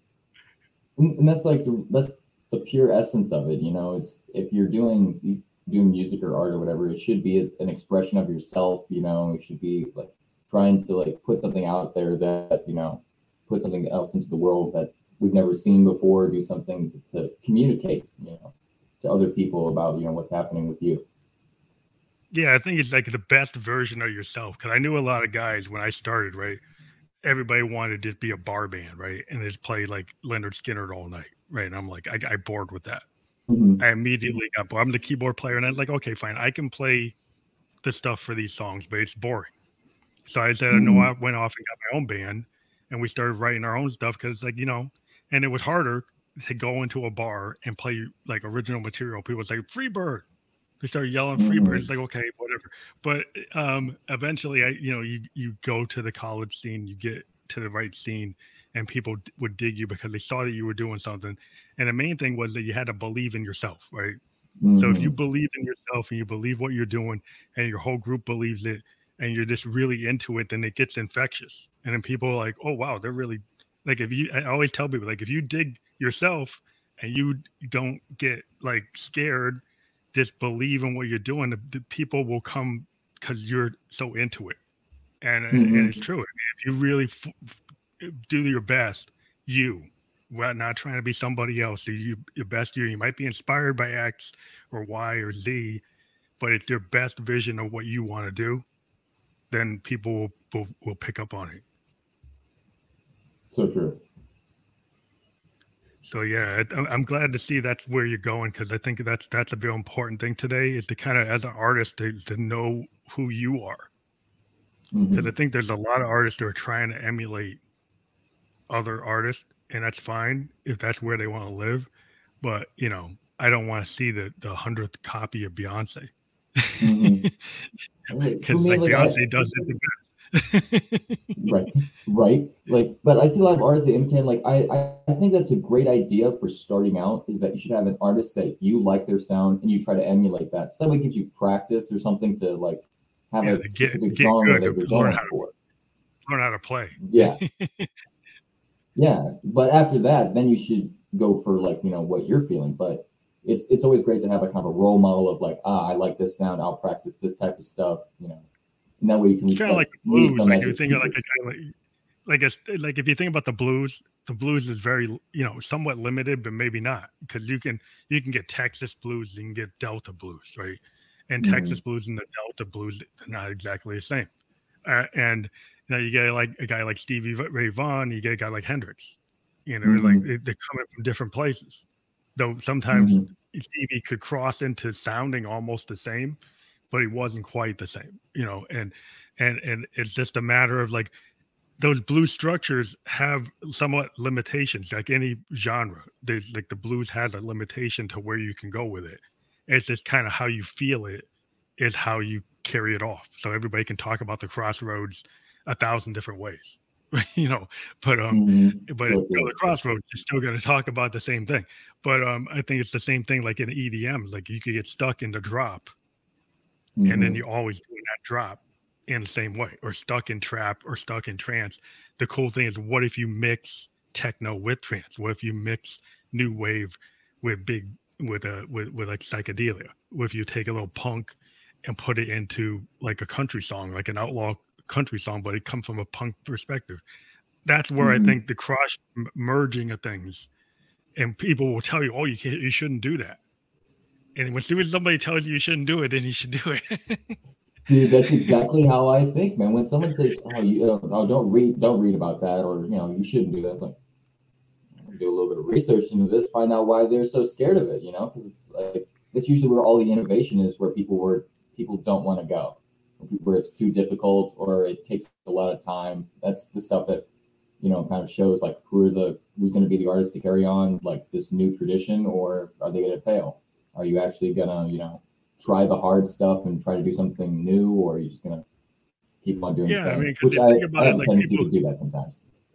And that's like that's the pure essence of it, is if you're doing music or art or whatever, it should be as an expression of yourself. It should be like trying to like put something out there that put something else into the world that we've never seen before. Do something to communicate to other people about what's happening with you. Yeah, I think it's like the best version of yourself, because I knew a lot of guys when I started, right? Everybody wanted to just be a bar band, right? And just play like Leonard Skinner all night, right? And I'm like, I bored with that. Mhm. I immediately got bored. I'm the keyboard player, and I'm like, okay, fine, I can play the stuff for these songs, but it's boring. So I said, no, I went off and got my own band, and we started writing our own stuff because, like, and it was harder to go into a bar and play like original material. People was like, Freebird. They started yelling Freebird. It's like, okay, whatever. But eventually, you go to the college scene, you get to the right scene, and people would dig you because they saw that you were doing something. And the main thing was that you had to believe in yourself, right? So if you believe in yourself and you believe what you're doing, and your whole group believes it, and you're just really into it, then it gets infectious. And then people are like, oh, wow, they're really like, I always tell people, like, if you dig yourself and you don't get like scared, just believe in what you're doing, the people will come because you're so into it. And it's true. If you really do your best, we're not trying to be somebody else. Do your best you might be inspired by X or Y or Z, but it's your best vision of what you want to do, then people will pick up on it. So true. So yeah, I'm glad to see that's where you're going, because I think that's a very important thing today, is to kind of, as an artist, to know who you are. Because I think there's a lot of artists who are trying to emulate other artists, and that's fine if that's where they want to live. But I don't want to see the 100th copy of Beyonce, because like Beyonce does it the best. right. Like, but I see a lot of artists that imitate. Like, I think that's a great idea for starting out. Is that you should have an artist that you like their sound and you try to emulate that. So that way it gives you practice or something to like have a specific genre that you're going for. Learn how to play. Yeah. Yeah, but after that, then you should go for like what you're feeling. But it's always great to have a kind of a role model of like, I like this sound, I'll practice this type of stuff, you know, and that way you can it's kind of like the use blues. them Like as you your think of like teachers. a guy like if you think about the blues is very, you know, somewhat limited, but maybe not, because you can get Texas blues, you can get Delta blues, right? And Mhm. Texas blues and the Delta blues, they're not exactly the same. And you know, you get like a guy like Stevie Ray Vaughan, you get a guy like Hendrix. You know, like Mhm. they're coming from different places. Though sometimes Mhm. Stevie could cross into sounding almost the same, but he wasn't quite the same. You know, and it's just a matter of like those blues structures have somewhat limitations, like any genre. There's like the blues has a limitation to where you can go with it. It's just kind of how you feel it is how you carry it off. So everybody can talk about the crossroads a thousand different ways, you know. But Mhm. but So it's still the true. crossroads. You're still going to talk about the same thing. But I think it's the same thing like in EDM. Like you could get stuck in the drop and then Mhm. you're always doing that drop in the same way, or stuck in trap or stuck in trance. The cool thing is, what if you mix techno with trance? What if you mix new wave with big with like psychedelia? What if you take a little punk and put it into like a country song, like an outlaw country song, but it comes from a punk perspective? That's where I Mhm. think the cross merging of things, and people will tell you, "Oh, you shouldn't do that." And when soon as somebody tells you shouldn't do it, then you should do it. Dude, that's exactly how I think, man. When someone says, "Oh, don't read about that," or you know, you shouldn't do that, it's like, do a little bit of research into this, find out why they're so scared of it, you know, because it's like that's usually where all the innovation is, where people don't want to go, where it's too difficult or it takes a lot of time. That's the stuff that you know kind of shows like who's going to be the artist to carry on like this new tradition, or are they going to fail? Are you actually gonna try the hard stuff and try to do something new, or are you just gonna keep on doing the Yeah, I same? mean, because Which you think I about it, have a like tendency people, to do that sometimes.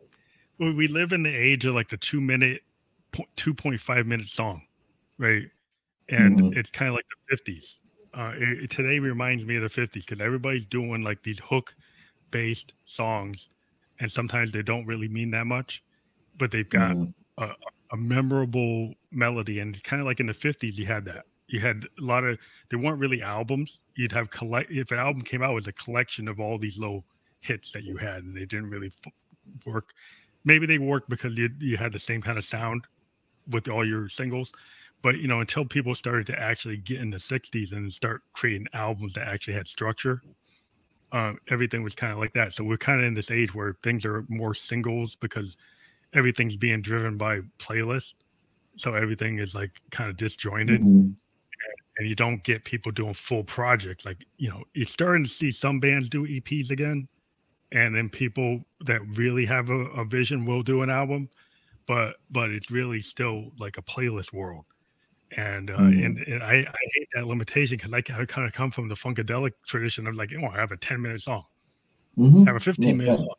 we live in the age of like the 2 minute, 2.5 minute song, right? And Mm-hmm. it's kind of like the 50s. Today reminds me of the 50s because everybody's doing like these hook based songs, and sometimes they don't really mean that much, but they've got Mm-hmm. a, a memorable melody. And it's kind of like in the 50s, you had that. You had a lot of, there weren't really albums. You'd have if an album came out, it was a collection of all these little hits that you had, and they didn't really work. Maybe they worked because you had the same kind of sound with all your singles. But you know, until people started to actually get in the 60s and start creating albums that actually had structure, everything was kind of like that. So we're kind of in this age where things are more singles because everything's being driven by playlist. So everything is like kind of disjointed, Mm-hmm. and you don't get people doing full projects. Like, you know, you're starting to see some bands do EPs again, and then people that really have a vision will do an album, but it's really still like a playlist world. And Mm-hmm. I hate that limitation because I kind of come from the funkadelic tradition of like, oh, I have a 10-minute song, Mm-hmm. have a Yeah, 15-minute same. song,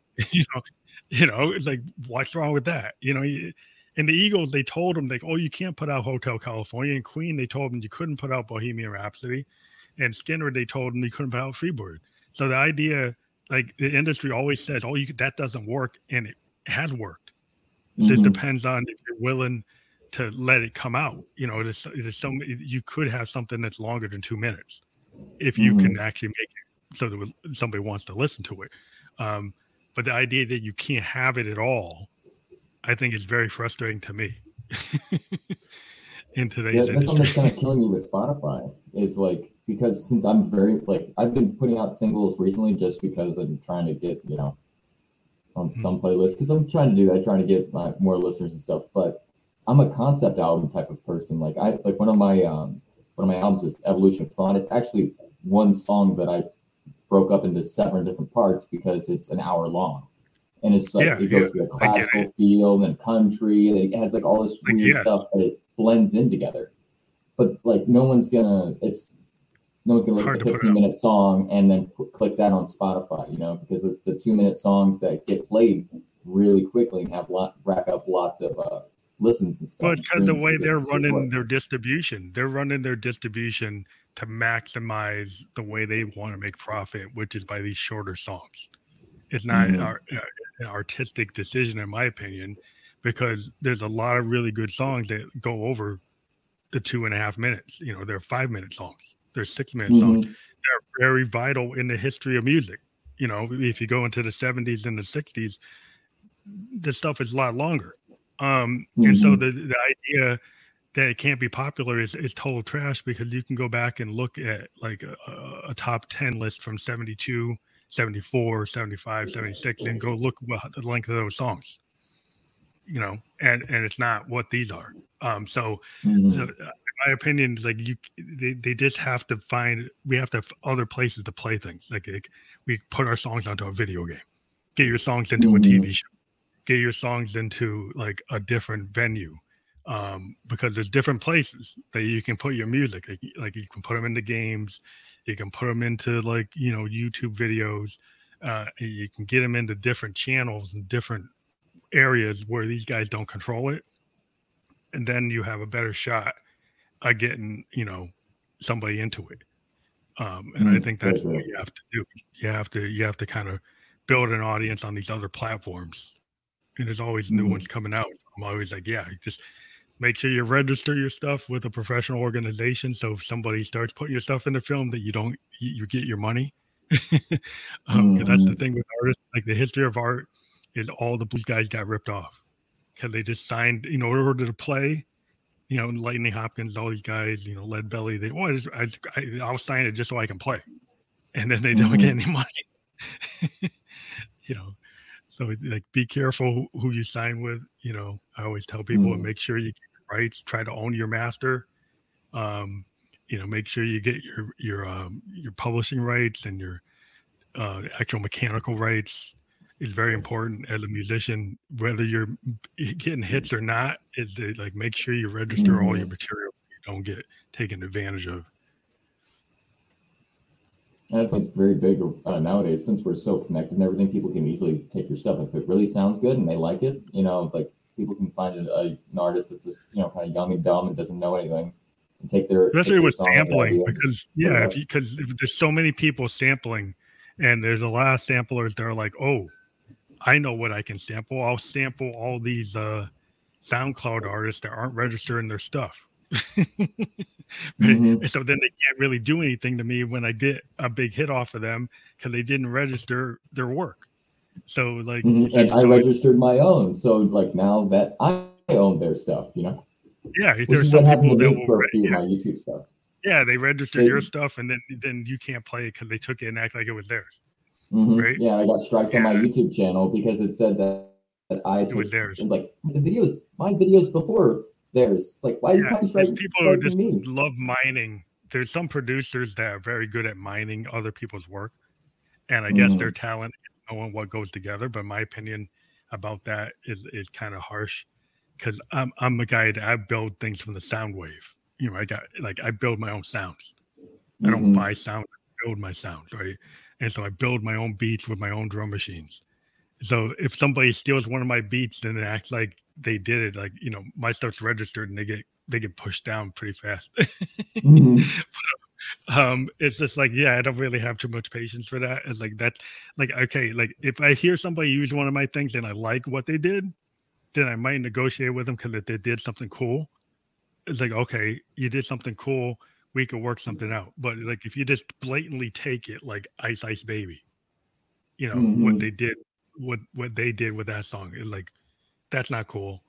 it's like, what's wrong with that? And the Eagles, they told them like, oh, you can't put out Hotel California. And Queen, they told them you couldn't put out Bohemian Rhapsody. And Skinner, they told them you couldn't put out Freebird. So the idea, like the industry always says, oh, that doesn't work, and it has worked. It just Mm-hmm. depends on if you're willing to let it come out. There's some, you could have something that's longer than 2 minutes if you can Mm-hmm. actually make it so that somebody wants to listen to it. Um, but the idea that you can't have it at all, I think is very frustrating to me in Yeah, today's that's something industry. that's kind of killing me with Spotify. Is like because since I'm very like I've been putting out singles recently just because I'm trying to get on some playlists because I'm trying to do that, trying to get more listeners and stuff. But I'm a concept album type of person. Like I like one of my albums is Evolution of Thought. It's actually one song that I broke up into 7 different parts because it's an hour long. And it's like Yeah, it yeah, goes through a I get it. classical feel and country, and it has like all this Like, weird yes, stuff, but it blends in together. But like no one's gonna look hard at to the put 15 out. minute song and then click that on Spotify, because it's the 2 minute songs that get played really quickly and rack up lots of listens and stuff But and because the streams way because they're it's so running quick. their distribution to maximize the way they want to make profit, which is by these shorter songs. It's not Mm-hmm. an artistic decision, in my opinion, because there's a lot of really good songs that go over the 2.5 minutes. You know, they're 5-minute songs. They're 6-minute songs. They're very vital in the history of music. You know, if you go into the 70s and the 60s, the stuff is a lot longer. And so the idea that it can't be popular is total trash, because you can go back and look at like a top 10 list from 72, 74, 75, 76, and go look what the length of those songs, you know, and it's not what these are. So in my opinion, is like they just have to we have to have other places to play things. Like we put our songs onto a video game, get your songs into a TV show, get your songs into like a different venue. Because there's different places that you can put your music. Like you can put them into games, you can put them into like, you know, YouTube videos. You can get them into different channels and different areas where these guys don't control it, and then you have a better shot at getting, you know, somebody into it. And I think that's what you have to do. You have to kind of build an audience on these other platforms, and there's always new ones coming out. I'm always like, yeah, just make sure you register your stuff with a professional organization. So if somebody starts putting your stuff in the film, that you get your money. Because that's the thing with artists. Like the history of art is all the blues guys got ripped off because they just signed, you know, in order to play, you know, Lightning Hopkins, all these guys, you know, Lead Belly. I'll sign it just so I can play, and then they don't get any money. You know. So like, be careful who you sign with. You know, I always tell people to make sure you get your rights. Try to own your master. You know, make sure you get your publishing rights and your actual mechanical rights is very important as a musician. Whether you're getting hits or not, is like make sure you register all your material. So you don't get taken advantage of. And I think it's very big nowadays, since we're so connected and everything. People can easily take your stuff if it really sounds good and they like it. You know, like people can find an artist that's just, you know, kind of young and dumb and doesn't know anything, and take their especially with sampling, because because there's so many people sampling, and there's a lot of samplers that are like, oh, I know what I can sample. I'll sample all these SoundCloud artists that aren't registering their stuff. And so then they can't really do anything to me when I get a big hit off of them because they didn't register their work. So like, and I registered my own. So like now that I own their stuff, you know. Yeah, there's some people that will for a few of my YouTube stuff. Yeah, they registered your stuff, and then you can't play it because they took it and act like it was theirs. Right? Yeah, I got strikes on my YouTube channel because it said that I took, it was theirs. Like my videos before theirs. Like, why you strike people who just love mining? There's some producers that are very good at mining other people's work, and I guess their talent is knowing what goes together. But my opinion about that is kind of harsh, because I'm a guy that I build things from the sound wave. You know, I build my own sounds. I don't buy sound, I build my sounds, right? And so I build my own beats with my own drum machines. So if somebody steals one of my beats, then it acts like they did it. Like, you know, my stuff's registered and they get pushed down pretty fast. But, it's just like, yeah, I don't really have too much patience for that. It's like that's like, okay, like if I hear somebody use one of my things and I like what they did, then I might negotiate with them because they did something cool. It's like, okay, you did something cool, we could work something out. But like if you just blatantly take it like Ice Ice Baby, you know, what they did with that song, is like, that's not cool.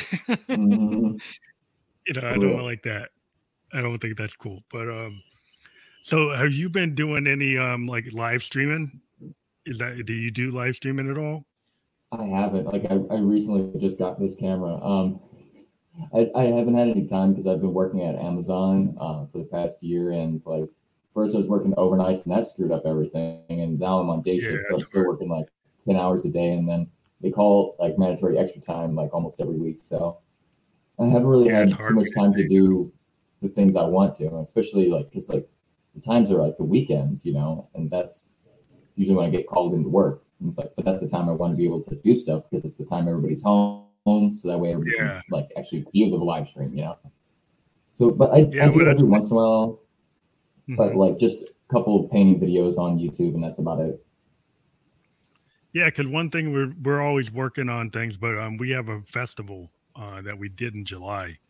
You know, I don't like that. I don't think that's cool. But so have you been doing any like live streaming? Do you do live streaming at all? I haven't. Like I recently just got this camera. I haven't had any time because I've been working at Amazon for the past year, and like first I was working overnight and that screwed up everything, and now I'm on day shift. I'm still working like 10 hours a day, and then they call like mandatory extra time like almost every week. So I haven't really had too much time to do the things I want to, especially like because like the times are like the weekends, you know, and that's usually when I get called into work. And it's like, but that's the time I want to be able to do stuff because it's the time everybody's home, so that way everybody can like actually view the live stream, you know. So, but I do it every once in a while, but like just a couple of painting videos on YouTube, and that's about it. Yeah, because one thing we're always working on things, but we have a festival that we did in July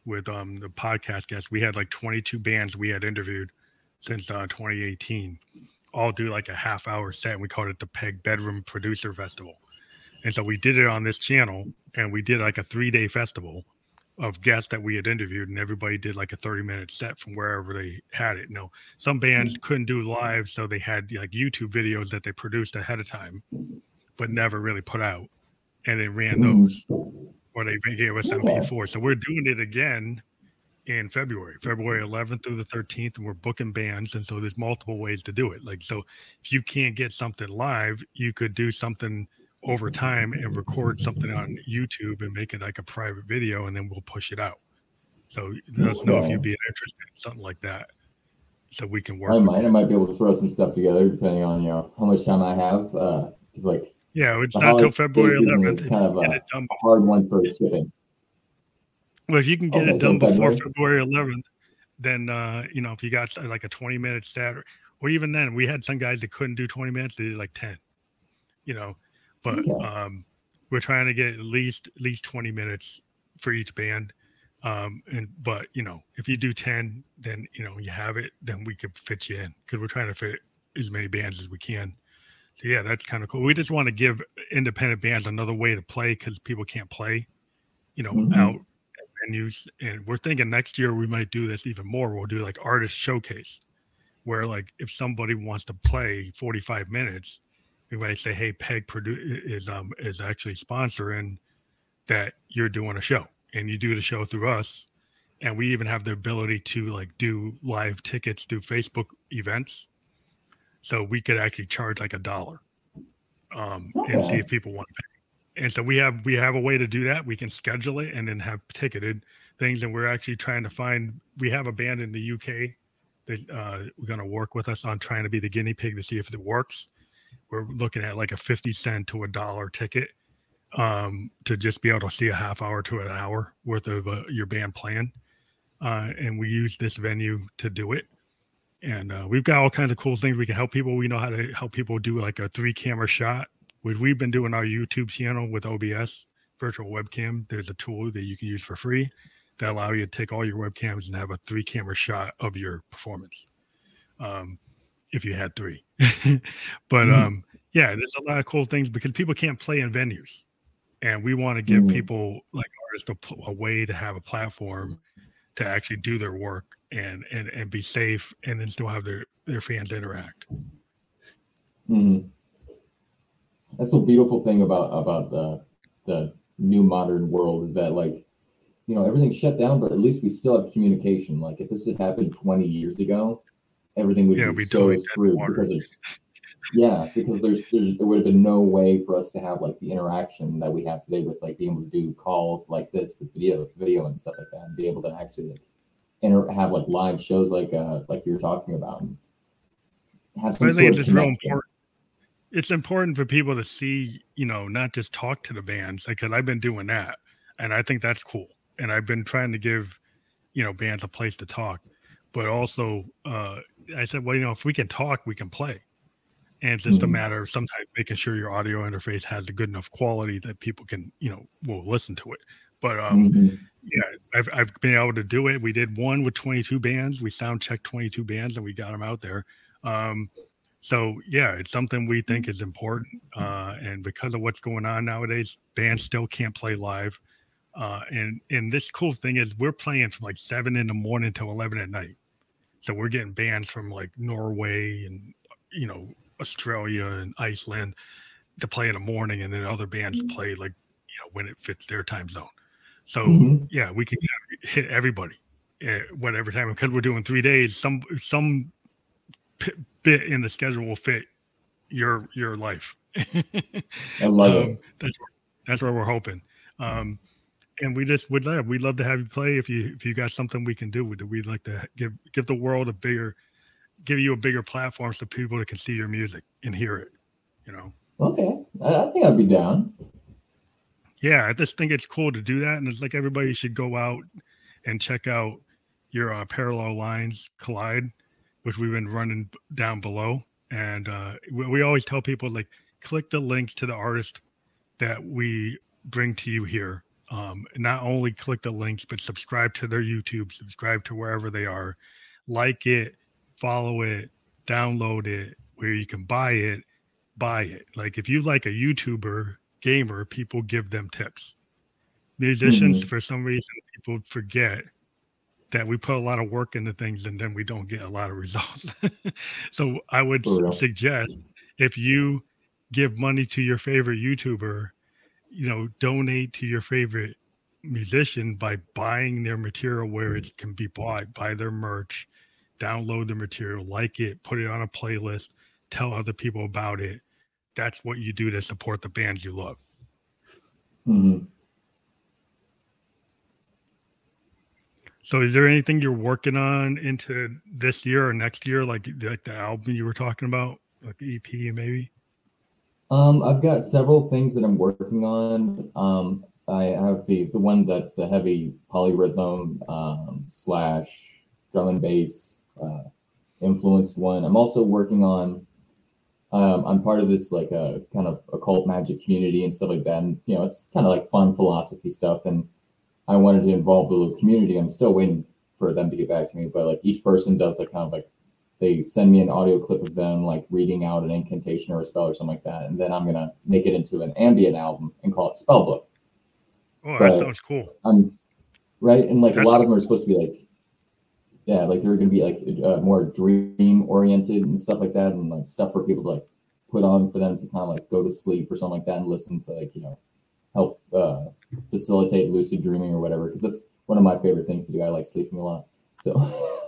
with the podcast guests. We had like 22 bands we had interviewed since 2018, all do like a half-hour set. And we called it the Peg Bedroom Producer Festival. And so we did it on this channel, and we did like a 3-day festival of guests that we had interviewed, and everybody did like a 30-minute set from wherever they had it. Some bands couldn't do live, so they had like YouTube videos that they produced ahead of time, but never really put out, and they ran those, or they gave us MP4. So we're doing it again in February 11th through the 13th, and we're booking bands. And so there's multiple ways to do it. Like, so if you can't get something live, you could do something over time and record something on YouTube and make it like a private video, and then we'll push it out. So let us know if you'd be interested in something like that, so we can work. I might be able to throw some stuff together depending on how much time I have. It's like it's not till February 11th. It's kind of a hard one for shipping. Well, if you can get it done before February 11th, then if you got like a 20-minute set, or even then, we had some guys that couldn't do 20 minutes; they did like 10. But we're trying to get at least 20 minutes for each band. But if you do 10, then you have it, then we could fit you in, because we're trying to fit as many bands as we can. So yeah, that's kind of cool. We just want to give independent bands another way to play, because people can't play, out at venues. And we're thinking next year we might do this even more. We'll do like artist showcase, where like if somebody wants to play 45 minutes, we might say, hey, Peg is actually sponsoring that you're doing a show, and you do the show through us. And we even have the ability to like do live tickets through Facebook events. So we could actually charge like $1 and see if people want to pay. And so we have a way to do that. We can schedule it and then have ticketed things. And we're actually trying to we have a band in the UK that we're going to work with us on trying to be the guinea pig to see if it works. We're looking at like a 50 cent to $1 ticket to just be able to see a half hour to an hour worth of your band playing. And we use this venue to do it. And we've got all kinds of cool things we can help people. We know how to help people do like a 3-camera shot. We've been doing our YouTube channel with OBS, virtual webcam. There's a tool that you can use for free that allow you to take all your webcams and have a 3-camera shot of your performance. If you had 3. But there's a lot of cool things, because people can't play in venues, and we want to give people like artists a way to have a platform to actually do their work and be safe, and then still have their fans interact. That's the beautiful thing about the new modern world, is that like everything's shut down, but at least we still have communication. Like if this had happened 20 years ago, everything would be so screwed, because there would have been no way for us to have like the interaction that we have today with like being able to do calls like this with video and stuff like that, and be able to actually like have like live shows like you were talking about, and have some sort of connection. It's important for people to see, not just talk to the bands, because I've been doing that, and I think that's cool. And I've been trying to give, bands a place to talk, but also I said, well, if we can talk, we can play. And it's just a matter of sometimes making sure your audio interface has a good enough quality that people can, will listen to it. But I've been able to do it. We did one with 22 bands. We sound checked 22 bands, and we got them out there. So yeah, it's something we think is important. And because of what's going on nowadays, bands still can't play live. And this cool thing is we're playing from like 7 a.m. till 11 p.m. So we're getting bands from like Norway and, Australia and Iceland to play in the morning, and then other bands play like, when it fits their time zone. So yeah, we can hit everybody at whatever time, because we're doing 3 days. Some bit in the schedule will fit your life. I love it. That's what we're hoping. And we'd love to have you play. If you got something we can do, we'd like to give the world give you a bigger platform so people can see your music and hear it. Okay, I think I'd be down. Yeah, I just think it's cool to do that, and it's like everybody should go out and check out your Parallel Lines Collide, which we've been running down below. And we always tell people, like, click the links to the artist that we bring to you here, Not only click the links, but subscribe to their YouTube, subscribe to wherever they are, like it, follow it, download it, where you can buy it, buy it. Like if you like a YouTuber gamer, people give them tips. Musicians, for some reason, people forget that we put a lot of work into things and then we don't get a lot of results. So I would suggest if you give money to your favorite YouTuber, donate to your favorite musician by buying their material where it can be bought, buy their merch, download the material, like it, put it on a playlist, tell other people about it. That's what you do to support the bands you love. Mm-hmm. So is there anything you're working on into this year or next year, like the album you were talking about, like the EP maybe? I've got several things that I'm working on. I have the one that's the heavy polyrhythm / drum and bass influenced one. I'm also working on. I'm part of this like a kind of occult magic community and stuff like that, and it's kind of like fun philosophy stuff. And I wanted to involve the little community. I'm still waiting for them to get back to me, but like each person does like kind of like they send me an audio clip of them like reading out an incantation or a spell or something like that, and then I'm gonna make it into an ambient album and call it Spellbook. Oh, that sounds cool. Right, and like a lot of them are supposed to be like, yeah, like they're gonna be like more dream oriented and stuff like that, and like stuff for people to like put on for them to kind of like go to sleep or something like that and listen to like help facilitate lucid dreaming or whatever, because that's one of my favorite things to do. I like sleeping a lot, so.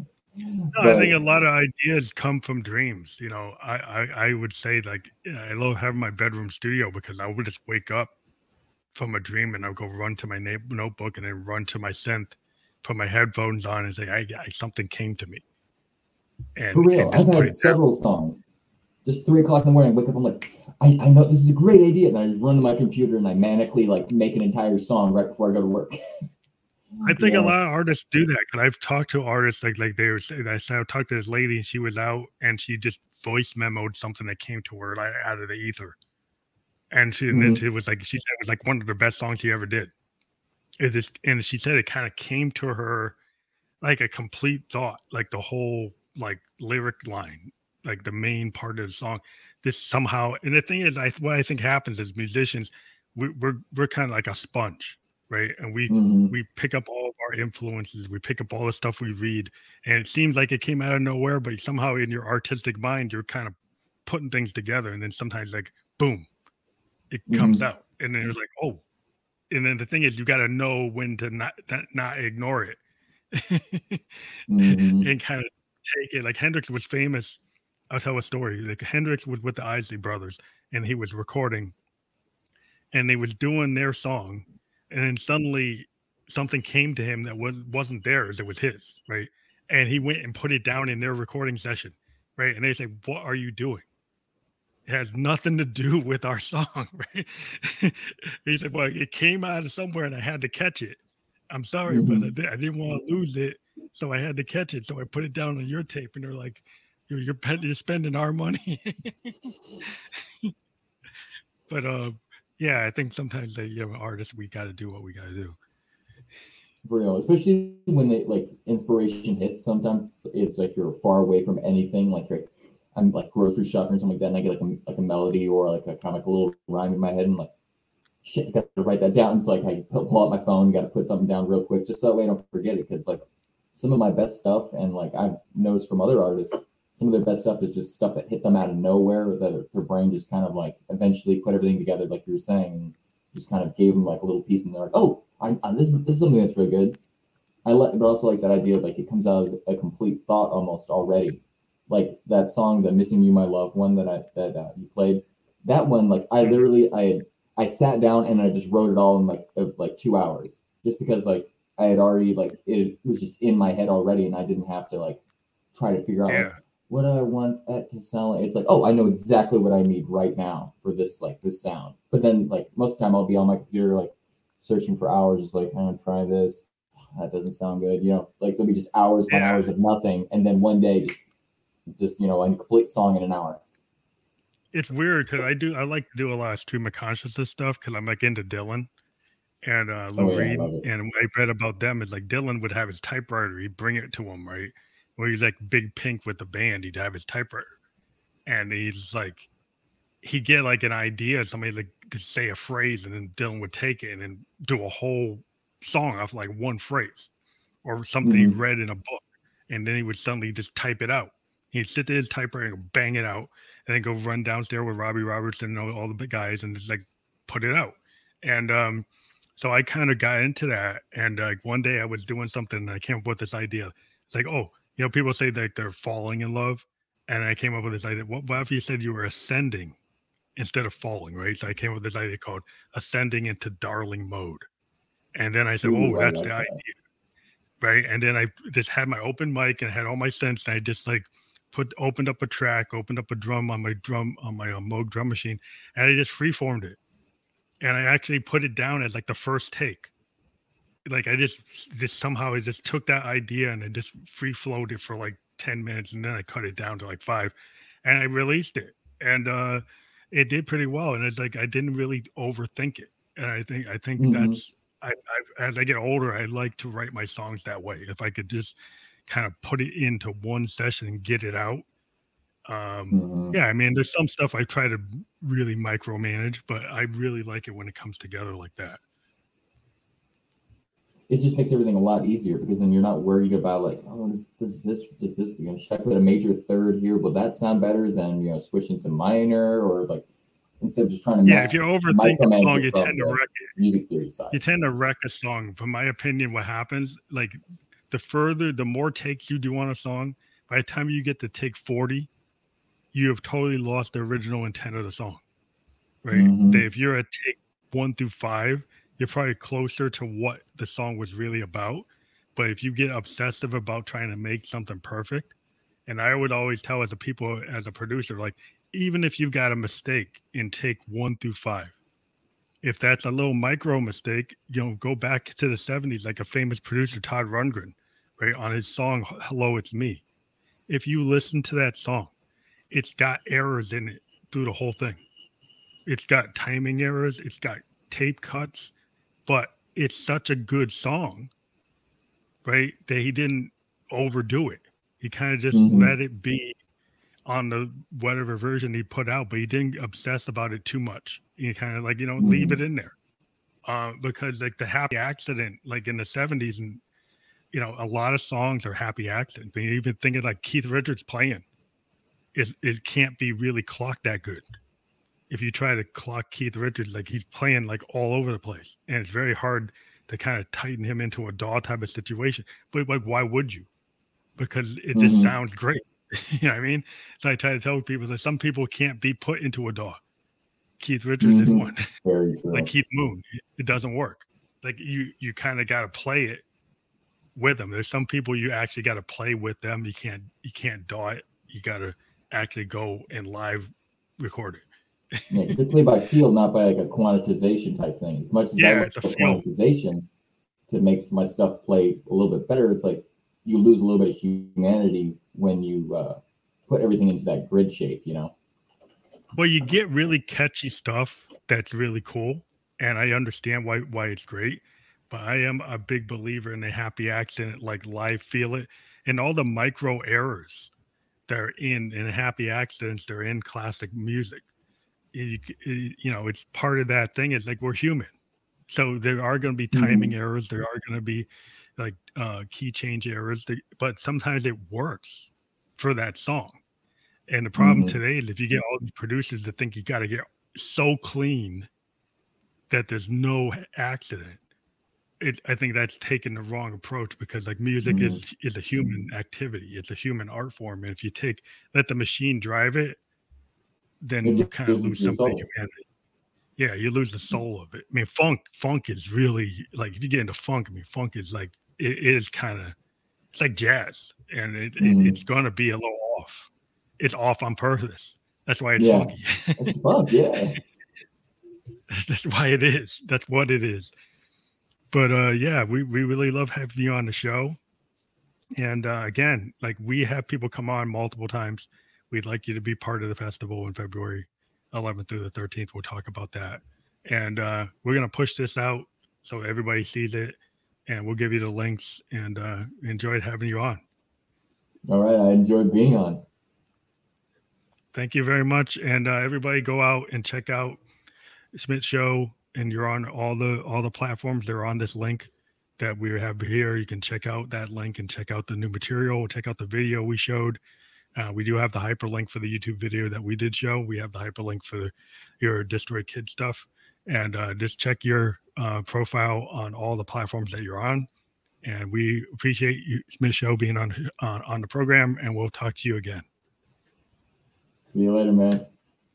I think a lot of ideas come from dreams. I would say like I love having my bedroom studio because I would just wake up from a dream and I'll go run to my notebook and then run to my synth, put my headphones on and say, something came to me. And, for real, I've had several songs. Just 3 o'clock in the morning, I wake up, I'm like, I know this is a great idea. And I just run to my computer and I manically like make an entire song right before I go to work. I think a lot of artists do that because I've talked to artists like they were saying. I talked to this lady and she was out and she just voice memoed something that came to her out of the ether, and then she was like, she said it was like one of the best songs she ever did. And she said it kind of came to her like a complete thought, like the whole like lyric line, like the main part of the song. This somehow, and the thing is, what I think happens is musicians, we're kind of like a sponge. Right. And we pick up all of our influences. We pick up all the stuff we read. And it seems like it came out of nowhere, but somehow in your artistic mind, you're kind of putting things together. And then sometimes like, boom, it comes out. And then it's like, oh. And then the thing is, you got to know when to not ignore it and kind of take it. Like Hendrix was famous. I'll tell a story. Like Hendrix was with the Isley Brothers and he was recording and they was doing their song. And then suddenly something came to him that wasn't theirs. It was his, right? And he went and put it down in their recording session, right? And they say, what are you doing? It has nothing to do with our song, right? He said, well, it came out of somewhere and I had to catch it. I'm sorry, but I didn't want to lose it. So I had to catch it. So I put it down on your tape. And they're like, you're spending our money. But, yeah, I think sometimes artists, we got to do what we got to do. Real, especially when they like inspiration hits. Sometimes it's like you're far away from anything. Like I'm like grocery shopping or something like that, and I get like a melody or like a kind of like a little rhyme in my head, and like shit, I got to write that down. And so like I pull out my phone, got to put something down real quick, just so that way I don't forget it. Because like some of my best stuff, and like I've noticed from other artists, some of their best stuff is just stuff that hit them out of nowhere, that their brain just kind of like eventually put everything together, like you were saying, and just kind of gave them like a little piece, and they're like, oh, this is something that's really good. But also like that idea of like it comes out as a complete thought almost already. Like that song, the "Missing You, My Love" one that you played, that one, like I sat down and I just wrote it all in like 2 hours, just because like I had already like it was just in my head already, and I didn't have to like try to figure out like, what do I want that to sound like. It's like, oh, I know exactly what I need right now for this sound. But then like most of the time I'll be on my computer like searching for hours, just like I'm gonna try this. That doesn't sound good, like it'll be just hours and hours of nothing, and then one day just a complete song in an hour. It's weird because I like to do a lot of stream of consciousness stuff because I'm like into Dylan, and Oh Lou yeah, I Reed. love it. And what I read about them is like Dylan would have his typewriter, he'd bring it to him, right? Where he's like Big Pink with the band, he'd have his typewriter, and he'd get like an idea, somebody like to say a phrase, and then Dylan would take it and then do a whole song off like one phrase or something he read in a book, and then he would suddenly just type it out. He'd sit there, his typewriter, and bang it out, and then go run downstairs with Robbie Robertson and all the big guys, and just like put it out. And so I kind of got into that. And like one day I was doing something, and I came up with this idea. It's like, oh, people say that they're falling in love, and I came up with this idea. What if you said you were ascending instead of falling, right? So I came up with this idea called ascending into darling mode. And then I said, Ooh, oh, I that's like the that. idea, right? And then I just had my open mic and had all my synths, and I just like opened up a track, opened up a drum on my Moog drum machine, and I just freeformed it. And I actually put it down as like the first take. Like I just somehow I just took that idea and I just free flowed it for like 10 minutes, and then I cut it down to like 5, and I released it. And it did pretty well. And it's like I didn't really overthink it. And I think that's I as I get older, I like to write my songs that way. If I could just kind of put it into one session and get it out. Yeah, I mean, there's some stuff I try to really micromanage, but I really like it when it comes together like that. It just makes everything a lot easier, because then you're not worried about like, oh, this, you know, should I put a major third here? Will that sound better than, you know, switching to minor, or like instead of just trying to if you overthink a song, you tend to wreck it. Music theory side. You tend to wreck a song. From my opinion, what happens, like the more takes you do on a song, by the time you get to take 40, you have totally lost the original intent of the song, right? If you're at take 1 through 5, you're probably closer to what the song was really about. But if you get obsessive about trying to make something perfect, and I would always tell as a producer, like, even if you've got a mistake in take 1 through 5, if that's a little micro mistake, go back to the 70s, like a famous producer, Todd Rundgren, right, on his song, Hello, It's Me. If you listen to that song, it's got errors in it through the whole thing. It's got timing errors. It's got tape cuts, but it's such a good song, right, that he didn't overdo it. He kind of just let it be on the whatever version he put out, but he didn't obsess about it too much. He kind of like, leave it in there. Because like the Happy Accident, like in the 70s, and, a lot of songs are happy accidents. I mean, even thinking like Keith Richards playing, it can't be really clocked that good. If you try to clock Keith Richards, like he's playing like all over the place, and it's very hard to kind of tighten him into a DAW type of situation. But like, why would you? Because it just sounds great. You know what I mean? So I try to tell people that some people can't be put into a DAW. Keith Richards is one. Very true. Like Keith Moon, it doesn't work. Like you kind of got to play it with them. There's some people you actually got to play with them. You can't DAW it. You got to actually go and live record it. Yeah, they play by feel, not by like a quantization type thing. As much as I like the quantization to make my stuff play a little bit better, it's like you lose a little bit of humanity when you put everything into that grid shape, Well, you get really catchy stuff that's really cool, and I understand why it's great, but I am a big believer in the happy accident, like live feel it, and all the micro errors that are in happy accidents, they're in classic music. It's part of that thing. It's like we're human, so there are going to be timing errors. There are going to be like key change errors, but sometimes it works for that song. And the problem today is if you get all these producers that think you got to get so clean that there's no accident, I think that's taking the wrong approach, because like music is a human activity. It's a human art form. And if you let the machine drive it, then you kind of lose some of humanity. Yeah, you lose the soul of it. I mean, funk is really like, if you get into funk, funk is like, it is kind of, it's like jazz, and it's going to be a little off. It's off on purpose. That's why it's funky. It's funk, yeah. That's why it is. That's what it is. But we really love having you on the show. And again, like, we have people come on multiple times. We'd like you to be part of the festival in February 11th through the 13th. We'll talk about that. And we're going to push this out so everybody sees it, and we'll give you the links. And enjoyed having you on. All right, I enjoyed being on. Thank you very much, and everybody go out and check out Smith Show, and you're on all the platforms. They're on this link that we have here. You can check out that link and check out the new material, check out the video we showed. We do have the hyperlink for the YouTube video that we did show. We have the hyperlink for your Destroy Kid stuff, and just check your profile on all the platforms that you're on. And we appreciate you, Smith Show, being on the program, and we'll talk to you again. See you later, man.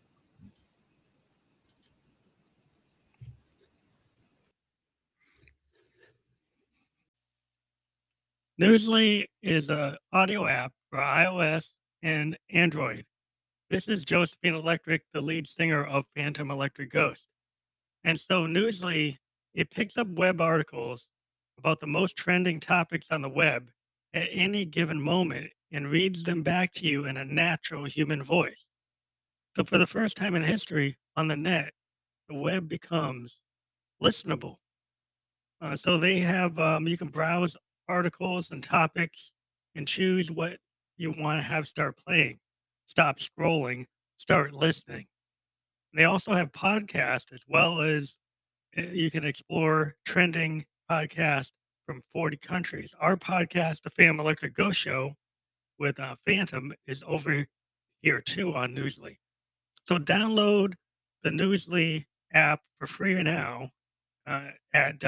Newsly is an audio app for iOS and Android. This is Josephine Electric, the lead singer of Phantom Electric Ghost. And so Newsly, it picks up web articles about the most trending topics on the web at any given moment and reads them back to you in a natural human voice. So for the first time in history on the net, the web becomes listenable. So they have, you can browse articles and topics and choose what you want to have start playing. Stop scrolling, start listening. They also have podcasts, as well as you can explore trending podcasts from 40 countries. Our podcast, the Phantom Electric Ghost Show with Phantom, is over here too on Newsly. So download the Newsly app for free now at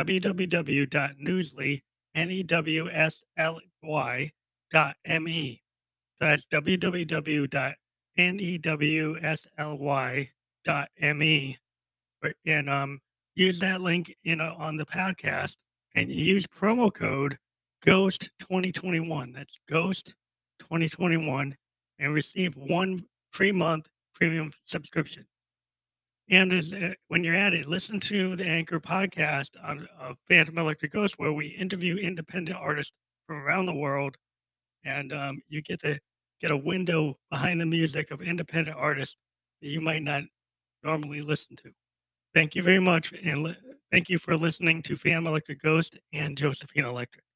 www.newsly.me. That's www.newsly.me. And use that link on the podcast, and you use promo code Ghost 2021. That's Ghost 2021, and receive 1 free month premium subscription. And when you're at it, listen to the Anchor podcast on Phantom Electric Ghost, where we interview independent artists from around the world, and you get to get a window behind the music of independent artists that you might not normally listen to. Thank you very much, and thank you for listening to Phantom Electric Ghost and Josephine Electric.